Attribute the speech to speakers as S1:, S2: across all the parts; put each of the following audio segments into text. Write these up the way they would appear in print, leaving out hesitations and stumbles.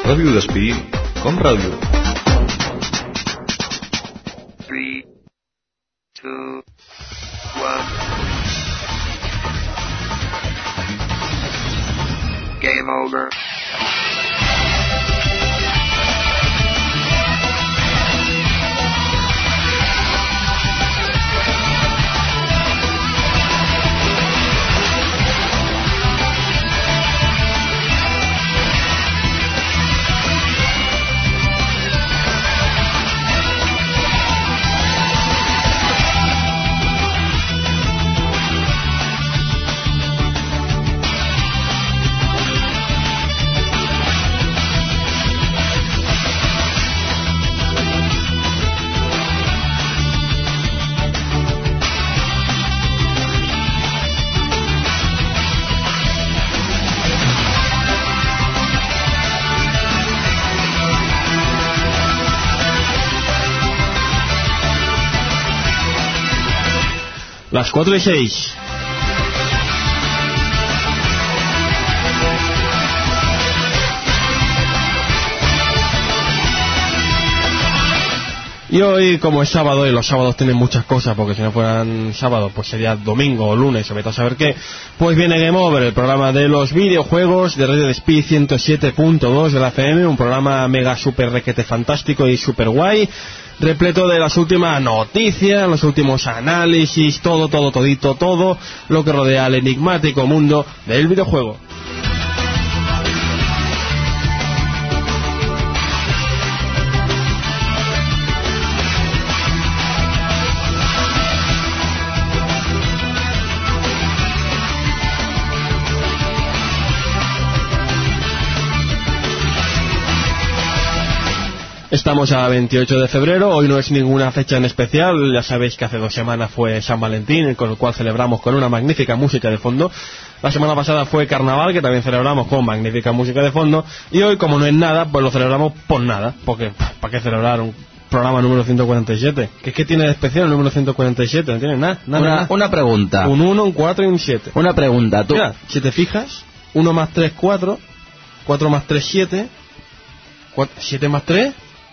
S1: Ràdio Despí, com ràdio.
S2: 3, 2, 1. Game over.
S3: Las 4:06. Y hoy, como es sábado, y los sábados tienen muchas cosas, porque si no fueran sábado, pues sería domingo o lunes, o vete a saber qué, pues viene Game Over, el programa de los videojuegos de Radio Despí 107.2 de la FM, un programa mega super requete fantástico y super guay, repleto de las últimas noticias, los últimos análisis, todo lo que rodea al enigmático mundo del videojuego. Estamos a 28 de febrero, hoy no es ninguna fecha en especial, ya sabéis que hace 2 semanas fue San Valentín, con el cual celebramos con una magnífica música de fondo. La semana pasada fue Carnaval, que también celebramos con magnífica música de fondo, y hoy, como no es nada, pues lo celebramos por nada, porque ¿para qué celebrar un programa número 147? ¿Qué tiene de especial el número 147? No tiene nada.
S4: Una pregunta.
S3: Un 1, un 4 y un 7.
S4: Una pregunta, tú.
S3: Mira, si te fijas, 1 más 3, 4, 4 más 3, 7, 7 más 3...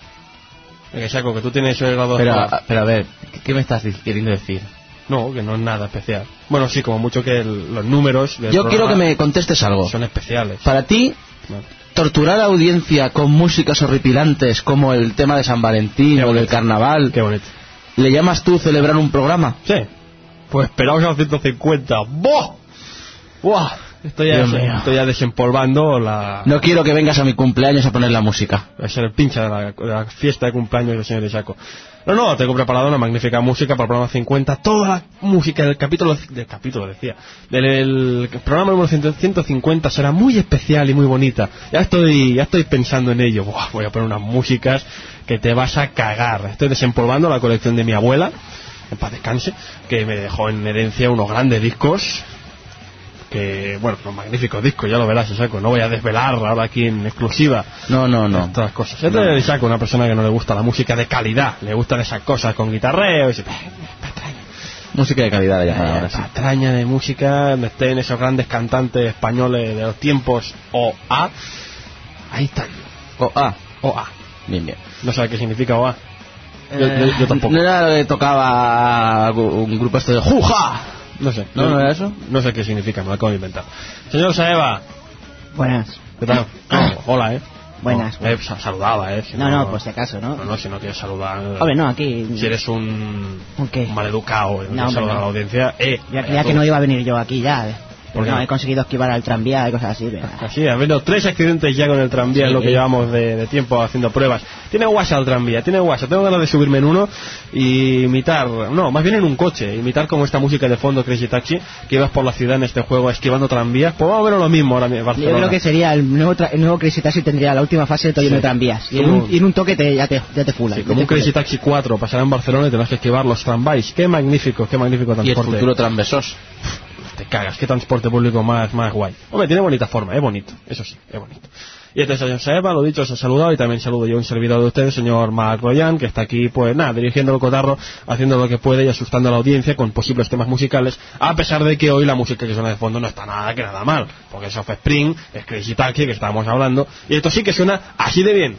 S3: Que saco, que tú tienes el grado...
S4: Pero a ver, ¿qué me estás queriendo decir?
S3: No, que no es nada especial. Bueno, sí, como mucho que los números...
S4: Yo quiero que me contestes algo.
S3: Son especiales.
S4: Para ti, torturar a la audiencia con músicas horripilantes como el tema de San Valentín o del Carnaval...
S3: Qué bonito.
S4: ¿Le llamas tú celebrar un programa?
S3: Sí. Pues esperaos a los 150. ¡Buah! ¡Buah! Estoy ya desempolvando la...
S4: No quiero que vengas a mi cumpleaños a poner la música.
S3: Va a ser el pincha de la fiesta de cumpleaños del señor Ishaco. No, tengo preparado una magnífica música para el programa 50. Toda la música del capítulo decía. Del programa número 150 será muy especial y muy bonita. Ya estoy pensando en ello. Buah, voy a poner unas músicas que te vas a cagar. Estoy desempolvando la colección de mi abuela, en paz descanse, que me dejó en herencia unos grandes discos. Que, bueno, unos magníficos discos, ya lo verás, Ishaco. No voy a desvelar ahora aquí en exclusiva.
S4: No.
S3: Todas las cosas. Yo te Ishaco, una persona que no le gusta la música de calidad, le gustan esas cosas con guitarreo y se...
S4: Música de calidad, ya.
S3: Patraña de música, donde estén esos grandes cantantes españoles de los tiempos OA. Ahí están. OA. Bien. No sabe qué significa OA. Yo tampoco.
S4: No era lo que tocaba un grupo de ¡Juja!
S3: No sé.
S4: ¿No era eso?
S3: No sé qué significa, me lo acabo de inventar. Señor Saeva.
S5: Buenas.
S3: ¿Qué tal? Hola,
S5: Buenas.
S3: Saludaba,
S5: Si no, por si acaso, ¿no?
S3: No, si no quieres saludar...
S5: Hombre, no, aquí...
S3: Si eres un
S5: ¿Qué?
S3: maleducado y no quieres saludar a la audiencia...
S5: Ya que no iba a venir yo aquí ya... Porque no, he conseguido esquivar al tranvía y cosas así.
S3: Así, ha habido 3 accidentes ya con el tranvía, es lo que llevamos de tiempo haciendo pruebas. Tiene guasa el tranvía, tengo ganas de subirme en uno y imitar, más bien en un coche, imitar como esta música de fondo Crazy Taxi, que ibas por la ciudad en este juego esquivando tranvías. Pues vamos a ver lo mismo ahora en Barcelona.
S5: Yo creo que sería el nuevo Crazy Taxi, tendría la última fase de todo lleno de tranvías. Y en un toque ya te fula.
S3: Sí, como un Crazy Taxi 4 pasará en Barcelona y tendrás que esquivar los tranvías. Qué magnífico transporte.
S4: Y el futuro tranvesos.
S3: Te cagas, qué transporte público más guay. Hombre, tiene bonita forma, es bonito, eso sí, es bonito. Y este señor Saeva, lo dicho, os he saludado y también saludo yo a un servidor de ustedes, señor Mark Royan, que está aquí, pues nada, dirigiendo el cotarro, haciendo lo que puede y asustando a la audiencia con posibles temas musicales, a pesar de que hoy la música que suena de fondo no está nada mal, porque es Offspring, es Crazy Taxi, que estábamos hablando, y esto sí que suena así de bien.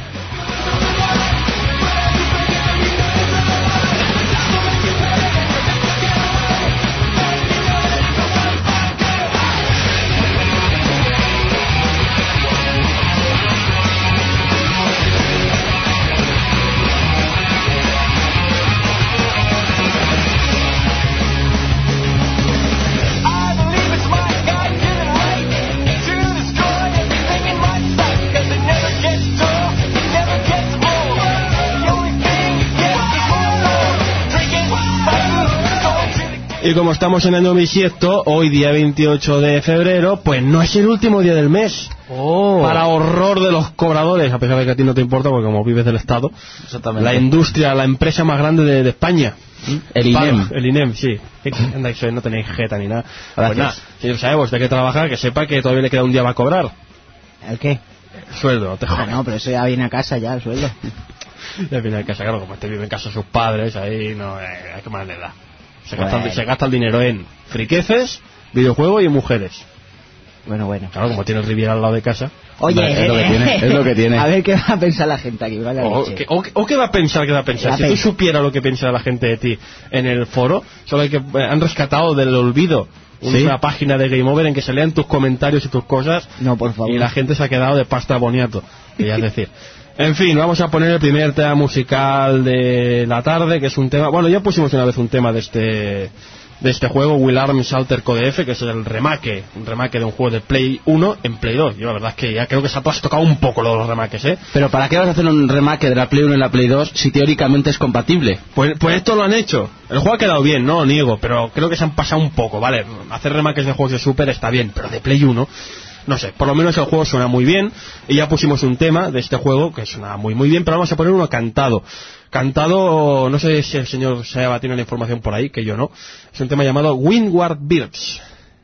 S3: Y como estamos en año bisiesto, hoy día 28 de febrero, pues no es el último día del mes. Para horror de los cobradores, a pesar de que a ti no te importa, porque como vives del Estado, la industria, la empresa más grande de España.
S4: El INEM.
S3: El INEM, sí. No tenéis jeta ni nada. Pues nada, señor Saevos, de que trabajar, que sepa que todavía le queda un día para cobrar.
S5: ¿El qué?
S3: El sueldo, te jodas.
S5: No, pero eso ya viene a casa ya, el sueldo.
S3: Ya viene a casa, claro, como este vive en casa de sus padres, ahí no, hay que más le da. Se gasta el dinero en friqueces, videojuegos y en mujeres.
S5: Bueno.
S3: Claro, como tiene el Riviera al lado de casa.
S5: Oye,
S4: es lo que tiene.
S5: A ver qué va a pensar la gente aquí. Vale,
S3: o qué va a pensar, Si tú supieras lo que piensa la gente de ti en el foro, solo que han rescatado del olvido una página de Game Over en que se lean tus comentarios y tus cosas.
S5: No, por favor.
S3: Y la gente se ha quedado de pasta boniato, querías decir. En fin, vamos a poner el primer tema musical de la tarde, que es un tema... Bueno, ya pusimos una vez un tema de este juego, Will Arms Alter Code F, que es un remake de un juego de Play 1 en Play 2. Yo la verdad es que ya creo que se ha tocado un poco lo de los remakes, ¿eh?
S4: Pero ¿para qué vas a hacer un remake de la Play 1 en la Play 2 si teóricamente es compatible?
S3: Pues esto lo han hecho. El juego ha quedado bien, no lo niego, pero creo que se han pasado un poco, ¿vale? Hacer remakes de juegos de Super está bien, pero de Play 1... No sé, por lo menos el juego suena muy bien. Y ya pusimos un tema de este juego que suena muy bien, pero vamos a poner uno cantado. Cantado, no sé si el señor Seba tiene la información por ahí, que yo no. Es un tema llamado Windward Birds.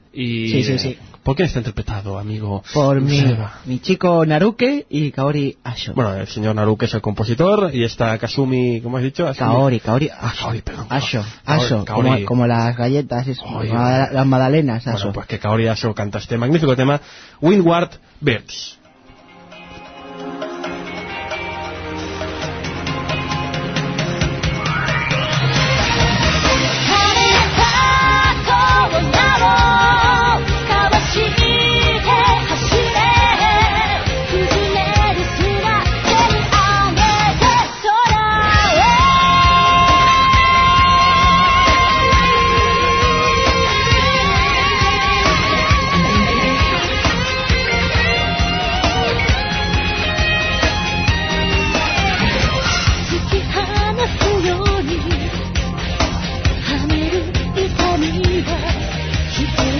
S3: Y
S5: Sí.
S3: ¿Por quién está interpretado, amigo?
S5: Por mi chico Naruke y Kaori Asho.
S3: Bueno, el señor Naruke es el compositor y está Kasumi, ¿cómo has dicho?
S5: Kaori.
S3: Kaori, perdón.
S5: Asho,
S3: Kaori.
S5: como las galletas, las magdalenas, Asho.
S3: Bueno, pues que Kaori Asho canta este magnífico tema, Windward Birds.
S6: 痛みが人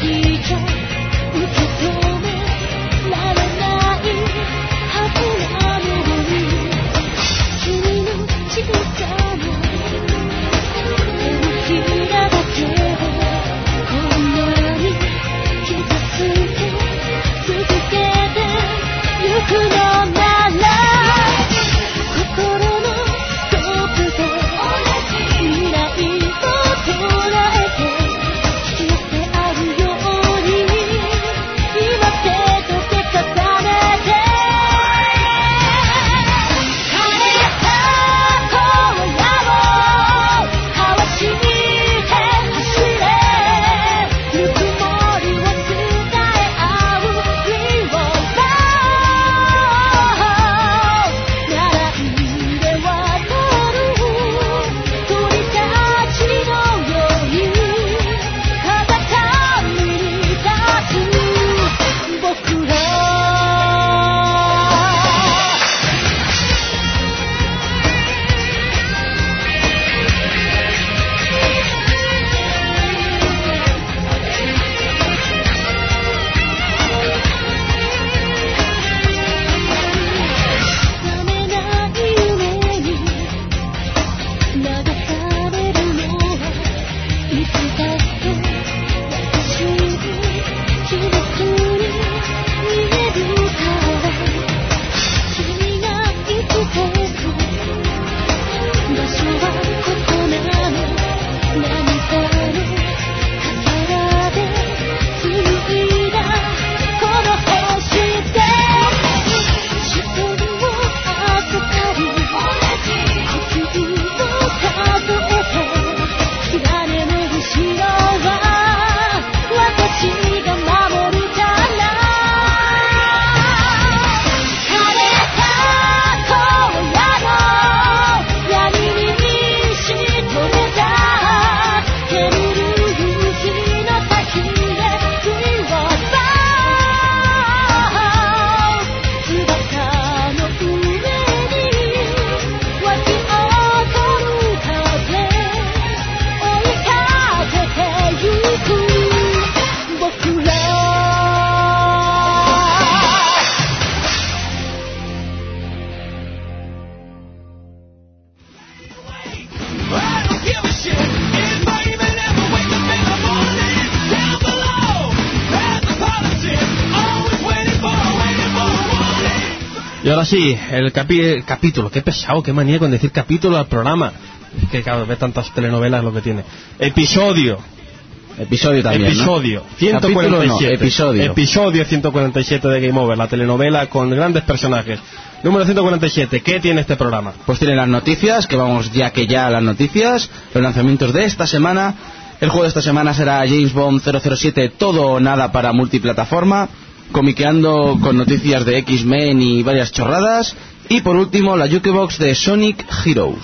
S3: Y ahora sí, el capítulo. Qué pesado, qué manía con decir capítulo al programa. Es que claro, ve tantas telenovelas lo que tiene. Episodio
S4: también,
S3: Episodio,
S4: ¿no?
S3: 147.
S4: Episodio
S3: 147 de Game Over, la telenovela con grandes personajes. Número 147, ¿qué tiene este programa?
S4: Pues tiene las noticias, que vamos ya a las noticias, los lanzamientos de esta semana. El juego de esta semana será James Bond 007 Todo o Nada para multiplataforma, comiqueando con noticias de X-Men y varias chorradas. Y por último, la Jukebox de Sonic Heroes.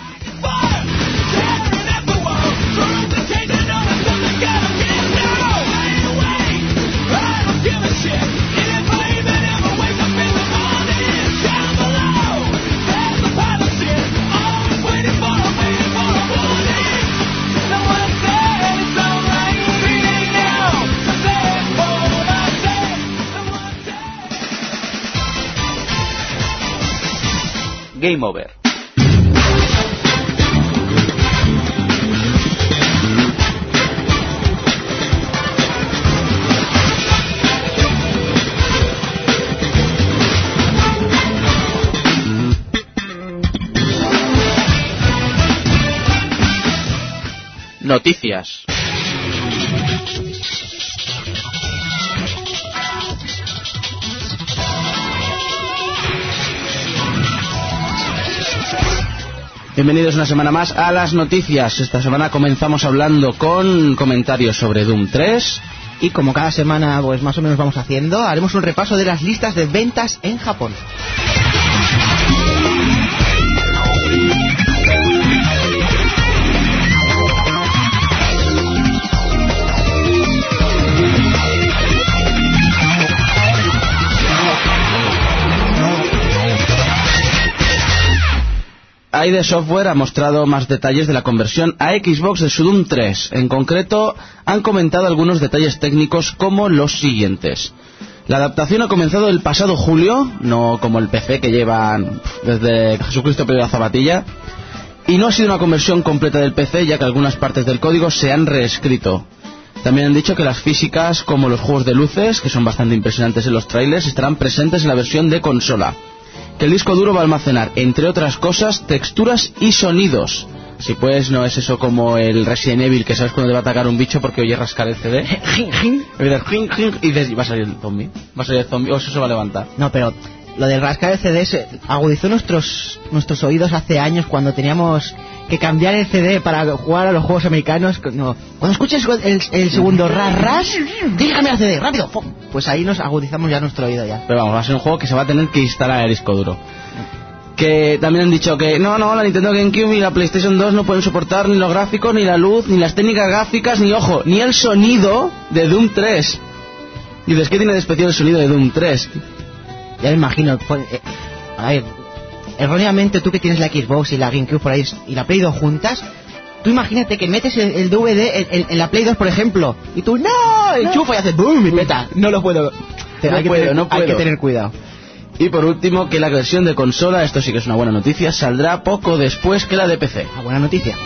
S4: Game Over. Noticias. Bienvenidos una semana más a las noticias. Esta semana comenzamos hablando con comentarios sobre Doom 3.
S5: Y como cada semana pues más o menos vamos haciendo, haremos un repaso de las listas de ventas en Japón.
S4: ID Software ha mostrado más detalles de la conversión a Xbox de su Doom 3. En concreto, han comentado algunos detalles técnicos como los siguientes. La adaptación ha comenzado el pasado julio, no como el PC que llevan desde Jesucristo pidió la zapatilla, y no ha sido una conversión completa del PC, ya que algunas partes del código se han reescrito. También han dicho que las físicas, como los juegos de luces, que son bastante impresionantes en los trailers, estarán presentes en la versión de consola. Que el disco duro va a almacenar, entre otras cosas, texturas y sonidos. Si pues no es eso como el Resident Evil, que sabes cuando te va a atacar un bicho porque oye rascar el CD. Y dices, va a salir el zombie. Va a salir el zombie, o eso se va a levantar.
S5: No, pero lo del rascar el CD agudizó nuestros oídos hace años cuando teníamos que cambiar el CD para jugar a los juegos americanos. No. Cuando escuches el segundo ras, dígame el CD, rápido. Pues ahí nos agudizamos ya nuestro oído ya.
S4: Pero vamos, va a ser un juego que se va a tener que instalar el disco duro. Que también han dicho que no, la Nintendo GameCube y la PlayStation 2 no pueden soportar ni los gráficos, ni la luz, ni las técnicas gráficas, ni ojo, ni el sonido de Doom 3. Y dices, ¿qué tiene de especial el sonido de Doom 3?
S5: Ya me imagino. A ver, erróneamente tú que tienes la Xbox y la GameCube por ahí y la Play 2 juntas, tú imagínate que metes el DVD en la Play 2, por ejemplo, y tú ¡no! Enchufa y hace ¡boom! Y peta. No lo puedo. Hay que tener cuidado.
S4: Y por último, que la versión de consola, esto sí que es una buena noticia, saldrá poco después que la de PC.
S5: Una buena noticia.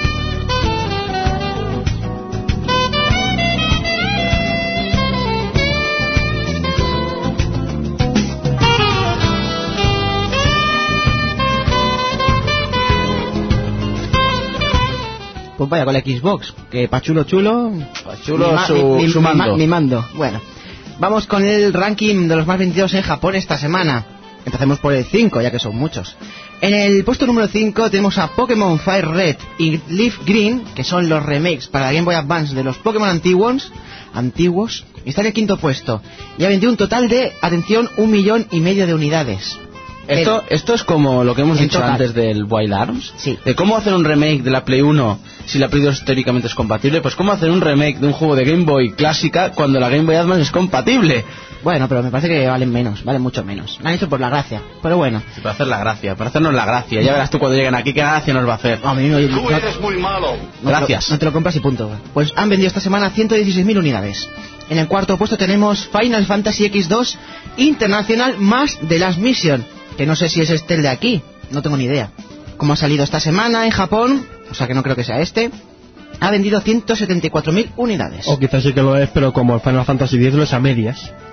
S5: Pues vaya con la Xbox, que pa' chulo su mando. Mi mando. Bueno, vamos con el ranking de los más vendidos en Japón esta semana. Empecemos por el 5, ya que son muchos. En el puesto número 5 tenemos a Pokémon Fire Red y Leaf Green, que son los remakes para la Game Boy Advance de los Pokémon antiguos, y está en el quinto puesto. Y ha vendido un total de, atención, 1,5 millones de unidades.
S4: Esto es como lo que hemos dicho antes del Wild Arms.
S5: Sí.
S4: De cómo hacer un remake de la Play 1 si la Play 2 teóricamente es compatible. Pues cómo hacer un remake de un juego de Game Boy clásica cuando la Game Boy Advance es compatible.
S5: Bueno, pero me parece que valen mucho menos. Lo han hecho por la gracia, pero bueno.
S4: Sí, para hacer la gracia, para hacernos la gracia. Ya verás tú cuando lleguen aquí qué gracia nos va a hacer.
S5: Tú
S2: eres muy malo.
S4: Gracias.
S5: No te lo compras y punto. Pues han vendido esta semana 116.000 unidades. En el cuarto puesto tenemos Final Fantasy X2 International más The Last Mission, que no sé si es el de aquí, no tengo ni idea. Como ha salido esta semana en Japón, o sea que no creo que sea este, ha vendido 174.000 unidades.
S3: O quizás sí que lo es, pero como el Final Fantasy X lo es a medias.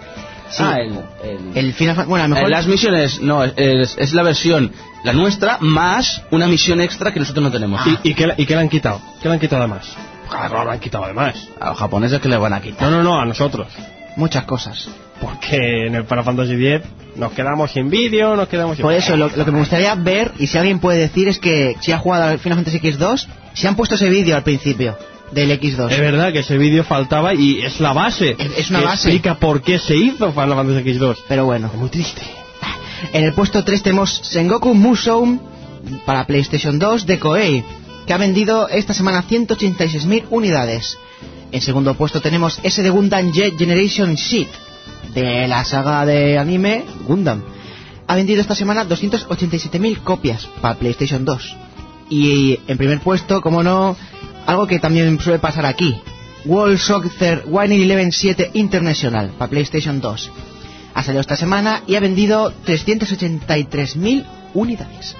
S5: Sí.
S4: El
S5: El Final Fantasy... Bueno, a lo mejor...
S4: las misiones, no, es la versión, la nuestra, más una misión extra que nosotros no tenemos.
S3: ¿Y qué le han quitado? ¿Qué le han quitado además? Claro, lo han quitado además.
S4: A los japoneses que le van a quitar.
S3: No, a nosotros.
S5: Muchas cosas.
S3: Porque en el Final Fantasy X nos quedamos sin vídeo, nos quedamos sin...
S5: Por eso, lo que me gustaría ver, y si alguien puede decir, es que si ha jugado al Final Fantasy X2, si han puesto ese vídeo al principio del X2.
S3: Es verdad que ese vídeo faltaba y es la base.
S5: Es una
S3: que
S5: base.
S3: explica por qué se hizo Final Fantasy X2.
S5: Pero bueno.
S3: Es muy triste.
S5: En el puesto 3 tenemos Sengoku Musou para PlayStation 2 de Koei, que ha vendido esta semana 186.000 unidades. En segundo puesto tenemos ese de Gundam Jet Generation Seed, de la saga de anime Gundam. Ha vendido esta semana 287.000 copias para PlayStation 2. Y en primer puesto, como no, algo que también suele pasar aquí, World Soccer 1.11.7 International para PlayStation 2. Ha salido esta semana y ha vendido 383.000 unidades.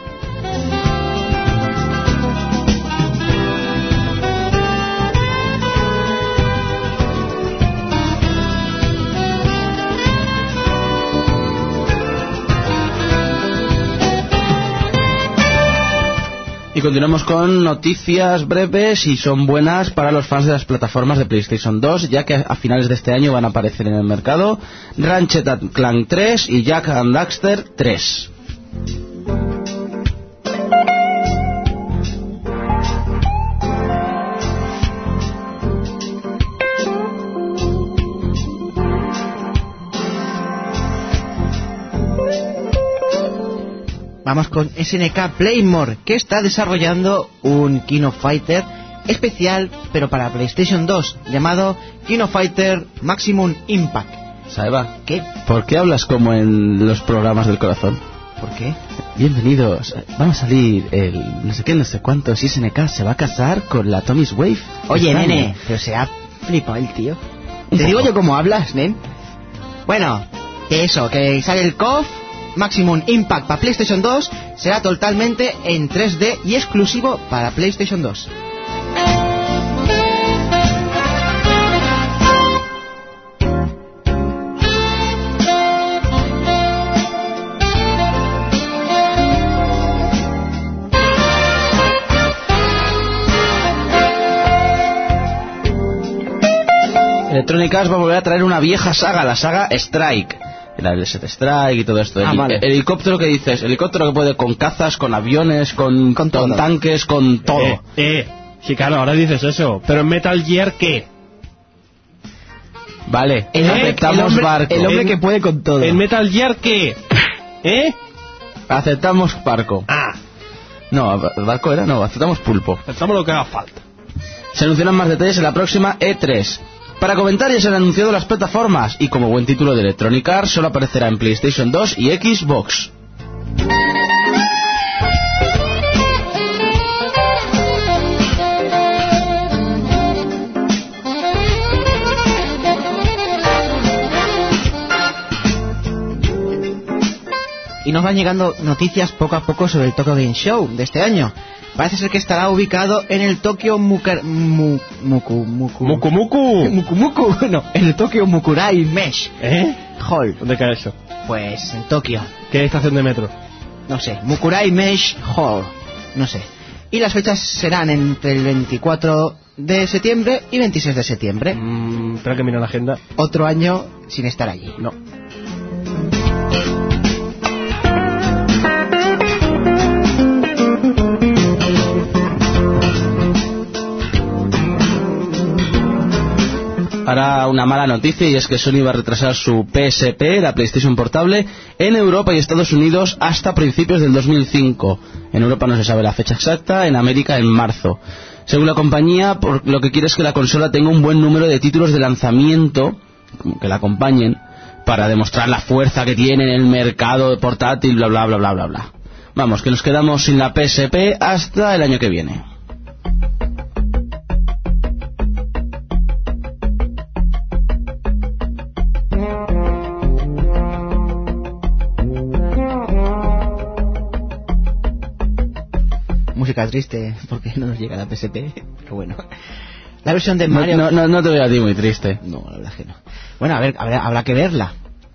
S4: Y continuamos con noticias breves y son buenas para los fans de las plataformas de PlayStation 2, ya que a finales de este año van a aparecer en el mercado Ratchet & Clank 3 y Jak and Daxter 3.
S5: Vamos con SNK Playmore, que está desarrollando un King of Fighter especial, pero para PlayStation 2, llamado King of Fighter Maximum Impact.
S4: Saeva,
S5: ¿Qué?
S4: ¿por qué hablas como en los programas del corazón?
S5: ¿Por qué?
S4: Bienvenidos, van a salir el no sé qué, no sé cuántos, SNK se va a casar con la Tommy's Wave.
S5: Oye,
S4: Este
S5: nene,
S4: año.
S5: pero se ha flipado el tío.
S4: Un
S5: Te digo
S4: poco.
S5: yo cómo hablas, nen. Bueno, que eso, que sale el KOF Maximum Impact para PlayStation 2, será totalmente en 3D y exclusivo para PlayStation 2.
S4: Electronic Arts va a volver a traer una vieja saga, la saga Strike. El Set Strike y todo esto.
S5: Vale.
S4: El helicóptero que dices, helicóptero que puede con cazas, con aviones, con
S5: todo.
S4: tanques, con todo.
S3: Sí, claro, ahora dices eso. Pero en Metal Gear, ¿qué?
S4: Vale,
S5: El
S4: aceptamos
S5: hombre,
S4: barco.
S5: el hombre que puede con todo.
S3: ¿En Metal Gear qué?
S4: Aceptamos barco.
S3: Ah,
S4: No, barco era, no, aceptamos pulpo.
S3: pensamos lo que haga falta.
S4: Se anunciarán más detalles en la próxima E3. Para comentar ya se han anunciado las plataformas y como buen título de Electronic Arts solo aparecerá en PlayStation 2 y Xbox.
S5: Y nos van llegando noticias poco a poco sobre el Tokyo Game Show de este año. Parece ser que estará ubicado en el Tokyo Muku, no, en el Tokyo Mukurai Mesh Hall.
S3: ¿Dónde cae eso?
S5: Pues en Tokio,
S3: ¿Qué estación de metro?
S5: no sé, Mukurai Mesh Hall, no sé. Y las fechas serán entre el 24 de septiembre y 26 de septiembre.
S3: Espera que mire la agenda.
S5: Otro año sin estar allí.
S3: No.
S4: Ahora una mala noticia y es que Sony va a retrasar su PSP, la PlayStation Portable, en Europa y Estados Unidos hasta principios del 2005. En Europa no se sabe la fecha exacta, en América en marzo. Según la compañía, lo que quiere es que la consola tenga un buen número de títulos de lanzamiento que la acompañen para demostrar la fuerza que tiene en el mercado portátil, bla bla bla bla bla bla. Vamos, que nos quedamos sin la PSP hasta el año que viene.
S5: Música triste porque no nos llega la PSP, pero bueno. La versión de Mario...
S4: No te veo a ti muy triste.
S5: No, la verdad es que no. Bueno, a ver, habrá que verla.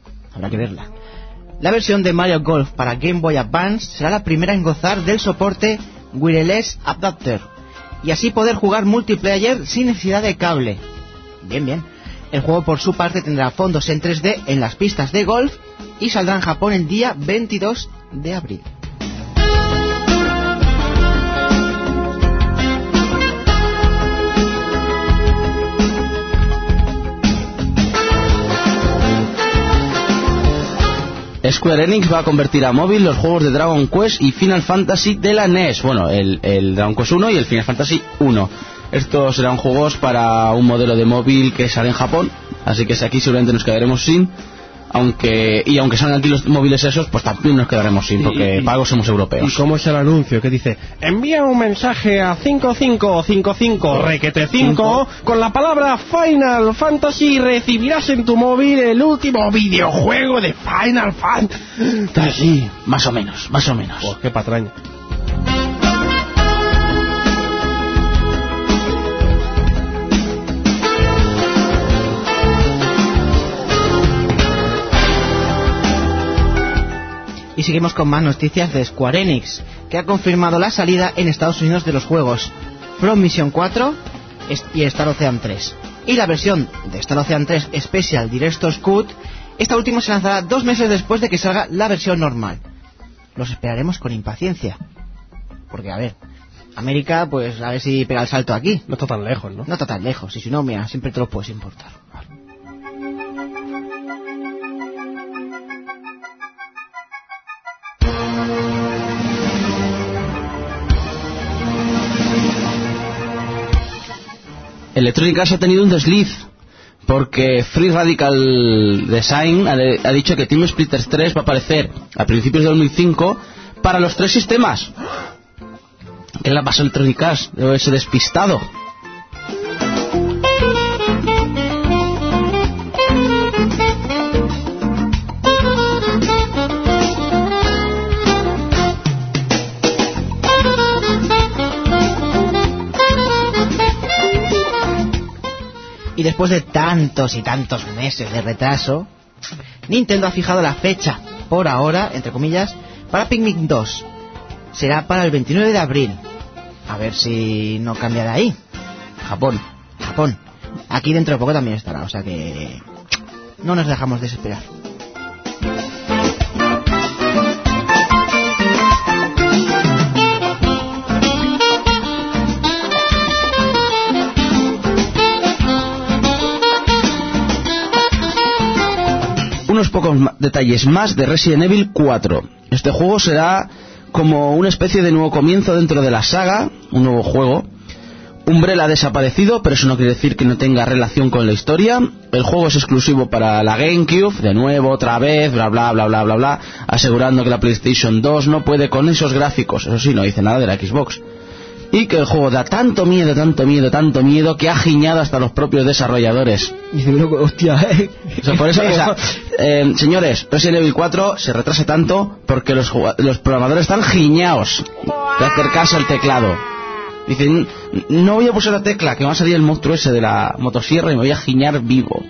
S5: La versión de Mario Golf para Game Boy Advance será la primera en gozar del soporte Wireless Adapter y así poder jugar multiplayer sin necesidad de cable. Bien. El juego por su parte tendrá fondos en 3D en las pistas de golf y saldrá en Japón el día 22 de abril.
S4: Square Enix va a convertir a móvil los juegos de Dragon Quest y Final Fantasy de la NES. Bueno, el Dragon Quest 1 y el Final Fantasy 1. Estos serán juegos para un modelo de móvil que sale en Japón, así que aquí seguramente nos quedaremos sin. Aunque salgan aquí los móviles esos, pues también nos quedaremos sin, porque pagos somos europeos.
S3: ¿Y cómo es el anuncio? Que dice, envía un mensaje a 5555 requete 5 con la palabra Final Fantasy y recibirás en tu móvil el último videojuego de Final Fantasy.
S4: Más o menos.
S3: Oh, qué patraña.
S5: Y seguimos con más noticias de Square Enix, que ha confirmado la salida en Estados Unidos de los juegos From Mission 4 y Star Ocean 3. Y la versión de Star Ocean 3 Special Director's Cut, esta última se lanzará 2 meses después de que salga la versión normal. Los esperaremos con impaciencia. Porque, a ver, América, pues a ver si pega el salto aquí.
S3: No está tan lejos, ¿no?
S5: No está tan lejos, y si no, mira, siempre te lo puedes importar.
S4: Electronic Arts ha tenido un desliz porque Free Radical Design ha dicho que Team Splitters 3 va a aparecer a principios de 2005 para los 3 sistemas. ¿Qué le pasó a Electronic Arts? Debe haberse despistado.
S5: Y después de tantos y tantos meses de retraso, Nintendo ha fijado la fecha, por ahora, entre comillas, para Pikmin 2. Será para el 29 de abril. A ver si no cambia de ahí. Japón. Aquí dentro de poco también estará, o sea que no nos dejamos desesperar.
S4: Unos pocos detalles más de Resident Evil 4. Este juego será como una especie de nuevo comienzo dentro de la saga, un nuevo juego. Umbrella ha desaparecido, pero eso no quiere decir que no tenga relación con la historia. El juego es exclusivo para la GameCube, de nuevo, otra vez, bla bla bla bla bla bla, asegurando que la PlayStation 2 no puede con esos gráficos. Eso sí, no dice nada de la Xbox. Y que el juego da tanto miedo que ha giñado hasta los propios desarrolladores.
S5: Y dice, loco, hostia,
S4: O sea, por eso, señores, Resident Evil 4 se retrasa tanto porque los programadores están giñaos de acercarse al teclado. Dicen, no voy a pulsar la tecla, que va a salir el monstruo ese de la motosierra y me voy a giñar vivo.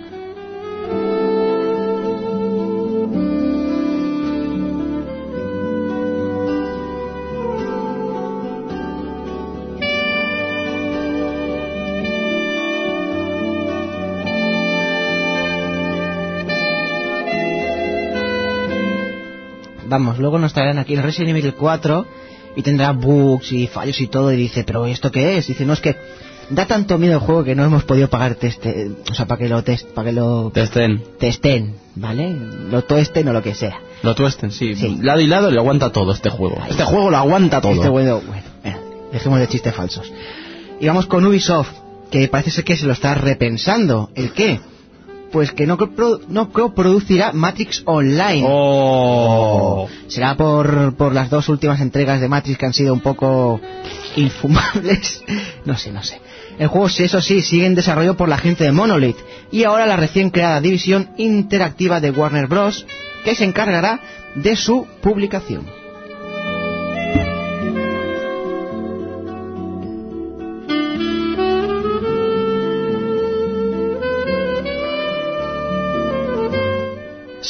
S5: Vamos, luego nos traerán aquí el Resident Evil 4 y tendrá bugs y fallos y todo, y dice, ¿pero esto qué es? Dice, no, es que da tanto miedo el juego que no hemos podido pagar o sea, para que lo testen, ¿vale? Lo tuesten o lo que sea.
S4: Lo tuesten, sí. Lado y lado le aguanta todo este juego. Ahí. Este juego lo aguanta todo.
S5: Bueno, dejemos de chistes falsos. Y vamos con Ubisoft, que parece ser que se lo está repensando. ¿El qué? Pues que no coproducirá Matrix Online.
S3: Oh.
S5: Será por las 2 últimas entregas de Matrix que han sido un poco infumables. No sé. El juego, eso sí, sigue en desarrollo por la gente de Monolith. Y ahora la recién creada división interactiva de Warner Bros., que se encargará de su publicación.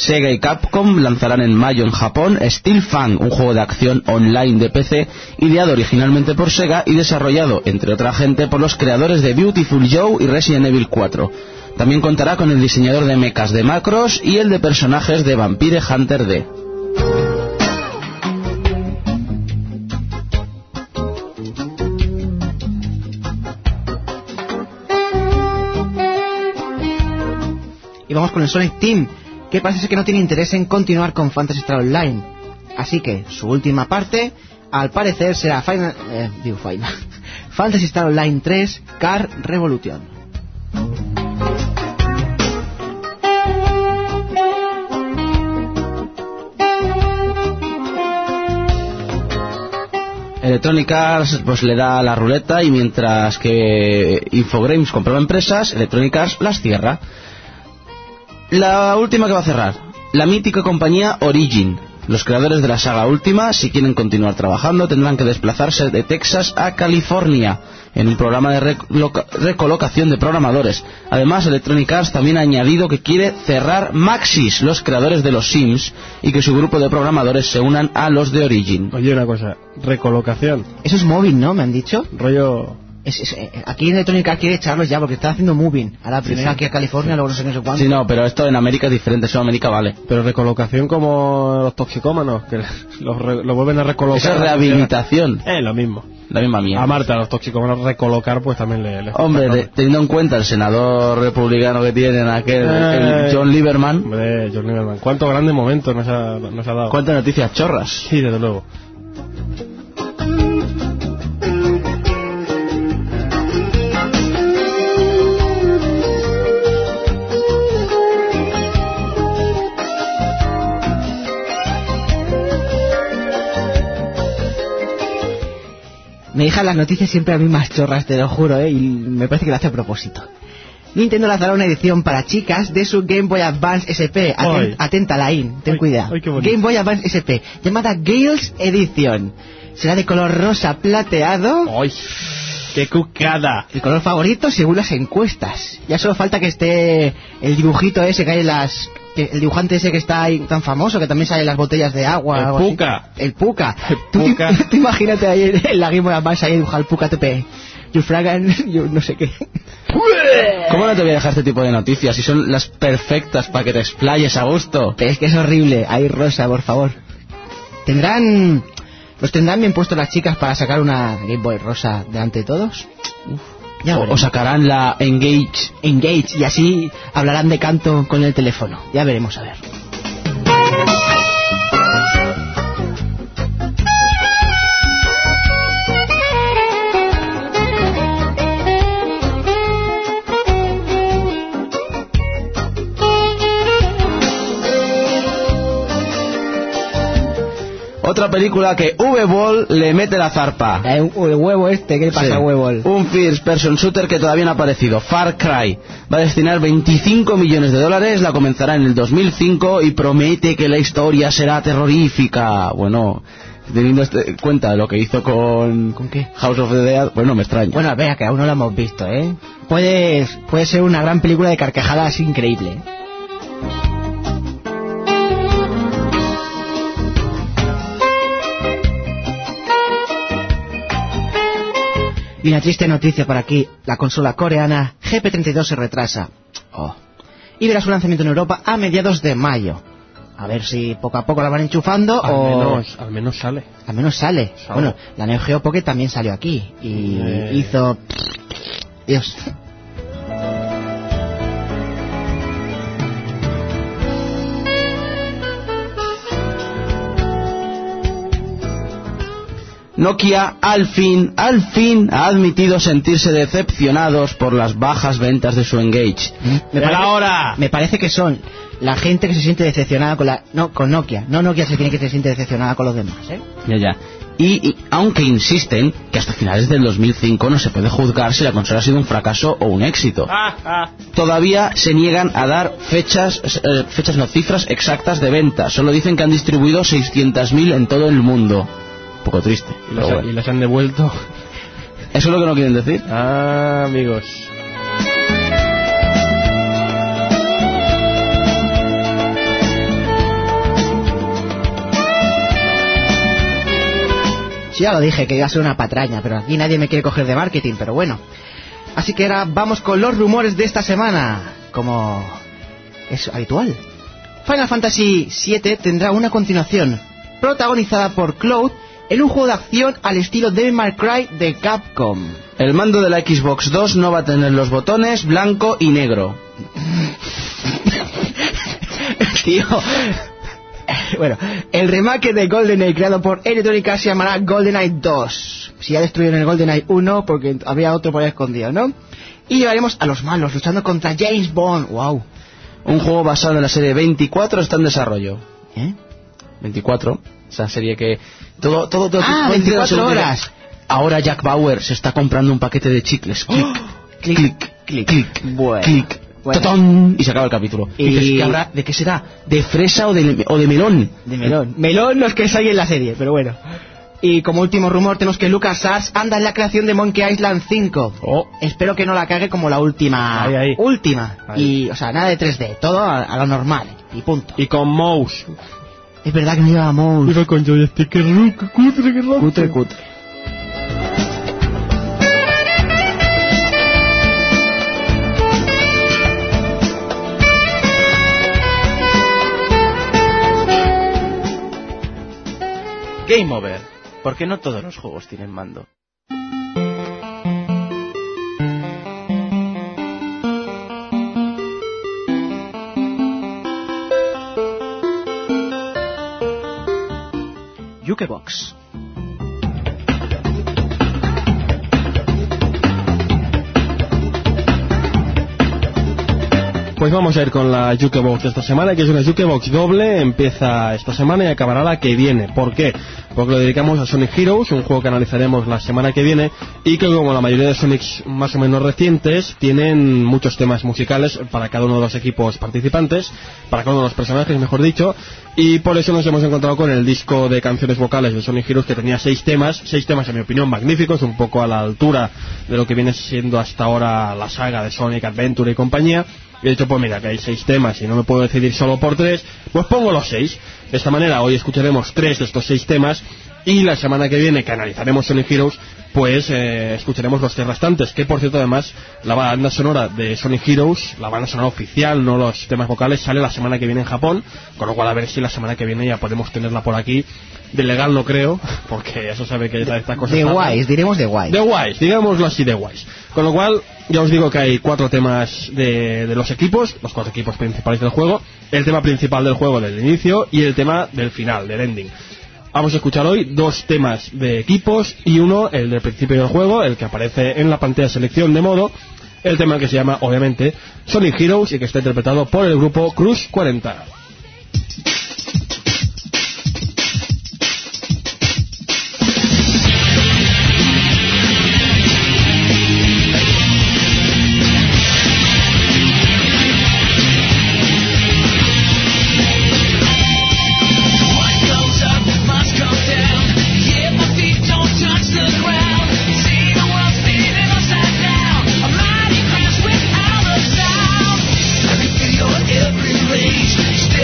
S4: Sega y Capcom lanzarán en mayo en Japón Steel Fang, un juego de acción online de PC ideado originalmente por Sega y desarrollado, entre otra gente, por los creadores de Beautiful Joe y Resident Evil 4. También contará con el diseñador de mechas de Macross y el de personajes de Vampire Hunter D.
S5: Y vamos con el Sonic Team, que parece que no tiene interés en continuar con Phantasy Star Online. Así que su última parte, al parecer, será Phantasy Star Online 3 Car Revolution.
S4: Electronic Arts pues le da la ruleta, y mientras que Infogrames compraba empresas, Electronic Arts las cierra. La última que va a cerrar, la mítica compañía Origin. Los creadores de la saga Última, si quieren continuar trabajando, tendrán que desplazarse de Texas a California en un programa de recolocación de programadores. Además, Electronic Arts también ha añadido que quiere cerrar Maxis, los creadores de los Sims, y que su grupo de programadores se unan a los de Origin.
S3: Oye, una cosa, recolocación,
S5: Eso es móvil, ¿no? Me han dicho.
S3: rollo...
S5: Aquí en Electronic Arts quiere echarlos ya porque están haciendo moving. Ahora primero aquí a California, luego no sé qué sé cuándo.
S4: Sí, no, pero esto en América es diferente, eso en América vale.
S3: Pero recolocación como los toxicómanos, que lo vuelven a recolocar.
S4: Eso es rehabilitación.
S3: Lo mismo.
S4: La misma mierda.
S3: A Marta, los toxicómanos recolocar, pues también le
S4: Hombre, teniendo en cuenta el senador republicano que tienen, el John Lieberman.
S3: Hombre, John Lieberman. ¿Cuántos grandes momentos nos ha dado?
S4: ¿Cuántas noticias chorras?
S3: Sí, desde luego.
S5: Me dejan las noticias siempre a mí más chorras, te lo juro, y me parece que lo hace a propósito. Nintendo lanzará una edición para chicas de su Game Boy Advance SP. Atenta, Laín, ten cuidado. Game Boy Advance SP, llamada Girls Edition. Será de color rosa plateado.
S3: ¡Ay! ¡Qué cucada!
S5: El color favorito según las encuestas. Ya solo falta que esté el dibujito ese que hay en las... El dibujante ese que está ahí tan famoso, que también sale en las botellas de agua.
S3: El
S5: algo
S3: Puka.
S5: Así. El Puka.
S3: Puka.
S5: Tú imagínate ahí en la Game Boy Advance ahí dibujado el Puka TP. You fragan, you no sé qué.
S4: ¿Cómo no te voy a dejar este tipo de noticias si son las perfectas para que te explayes a gusto?
S5: Pero es que es horrible. Ahí rosa, por favor. ¿Los tendrán bien puestos las chicas para sacar una Game Boy rosa delante de todos? Ya
S4: O sacarán la Engage.
S5: Y así hablarán de canto con el teléfono. Ya veremos, a ver.
S4: Otra película que V-Ball le mete la zarpa.
S5: El huevo este, ¿qué pasa,
S4: Sí.
S5: huevo?
S4: Un first person shooter que todavía no ha aparecido, Far Cry. Va a destinar $25 millones, la comenzará en el 2005 y promete que la historia será terrorífica. Bueno, teniendo en cuenta de lo que hizo con
S5: qué?
S4: House of the Dead, bueno, me extraña.
S5: Bueno, vea que aún no lo hemos visto, ¿eh? Puede ser una gran película de carcajadas increíble. Y una triste noticia por aquí, la consola coreana GP32 se retrasa. Y verá su lanzamiento en Europa a mediados de mayo. A ver si poco a poco la van enchufando
S3: Al menos sale.
S5: Al menos sale. Bueno, la Neo Geo Pocket también salió aquí. Y hizo... Dios...
S4: Nokia al fin ha admitido sentirse decepcionados por las bajas ventas de su Engage.
S5: Me parece que son la gente que se siente decepcionada con Nokia. No Nokia se tiene que se siente decepcionada con los demás, ¿eh?
S4: Ya. Y aunque insisten que hasta finales del 2005 no se puede juzgar si la consola ha sido un fracaso o un éxito, todavía se niegan a dar cifras exactas de venta. Solo dicen que han distribuido 600.000 en todo el mundo. Un poco triste.
S3: Y las han devuelto.
S4: ¿Eso es lo que no quieren decir?
S3: Ah, amigos.
S5: Sí, ya lo dije, que iba a ser una patraña, pero aquí nadie me quiere coger de marketing, pero bueno. Así que ahora vamos con los rumores de esta semana, como es habitual. Final Fantasy VII tendrá una continuación, protagonizada por Cloud, en un juego de acción al estilo Devil May Cry de Capcom.
S4: El mando de la Xbox 2 no va a tener los botones blanco y negro.
S5: Tío... Bueno, el remake de GoldenEye creado por Electronic Arts se llamará GoldenEye 2. Si ya destruyeron el GoldenEye 1, porque había otro por ahí escondido, ¿no? Y llevaremos a los malos luchando contra James Bond. ¡Wow!
S4: Un juego basado en la serie 24 está en desarrollo. 24, esa serie que... Todo
S5: 24 horas.
S4: Ahora Jack Bauer se está comprando un paquete de chicles. Clic.
S5: Bueno.
S4: ¡Totón! Y se acaba el capítulo. Y dices, ¿qué habrá? ¿De qué será? ¿De fresa o de melón?
S5: De melón. Melón no es que salga en la serie, pero bueno. Y como último rumor tenemos que LucasArts anda en la creación de Monkey Island 5. Espero que no la cague como la última.
S3: Ahí.
S5: Última. Y, o sea, nada de 3D, todo a lo normal. Y punto.
S3: Y con mouse.
S5: Es verdad que no lleva mouse.
S3: Iba con joystick, que cutre.
S4: Game Over. Porque no todos los juegos tienen mando.
S5: Jukebox.
S3: Pues vamos a ir con la Jukebox de esta semana, que es una Jukebox doble. Empieza esta semana y acabará la que viene. ¿Por qué? Porque lo dedicamos a Sonic Heroes, un juego que analizaremos la semana que viene, y que, como la mayoría de Sonics más o menos recientes, tienen muchos temas musicales para cada uno de los equipos participantes, para cada uno de los personajes, mejor dicho, y por eso nos hemos encontrado con el disco de canciones vocales de Sonic Heroes, que tenía 6 temas en mi opinión magníficos, un poco a la altura de lo que viene siendo hasta ahora la saga de Sonic Adventure y compañía. Y he dicho, pues mira, que hay 6 temas y no me puedo decidir solo por 3, pues pongo los 6. De esta manera hoy escucharemos 3 de estos 6 temas, y la semana que viene, que analizaremos Sonic Heroes, pues escucharemos los 3 restantes, que por cierto además la banda sonora de Sonic Heroes, la banda sonora oficial, no los temas vocales, sale la semana que viene en Japón, con lo cual a ver si la semana que viene ya podemos tenerla por aquí. De legal no creo, porque eso sabe que estas cosas...
S5: De guays, diremos de guays.
S3: De guays, digámoslo así, de guays. Con lo cual, ya os digo que hay 4 temas de los equipos, los 4 equipos principales del juego, el tema principal del juego del inicio y el tema del final, del ending. Vamos a escuchar hoy 2 temas de equipos y uno, el del principio del juego, el que aparece en la pantalla de selección de modo, el tema que se llama, obviamente, Sonic Heroes y que está interpretado por el grupo Cruz 40.
S6: Stay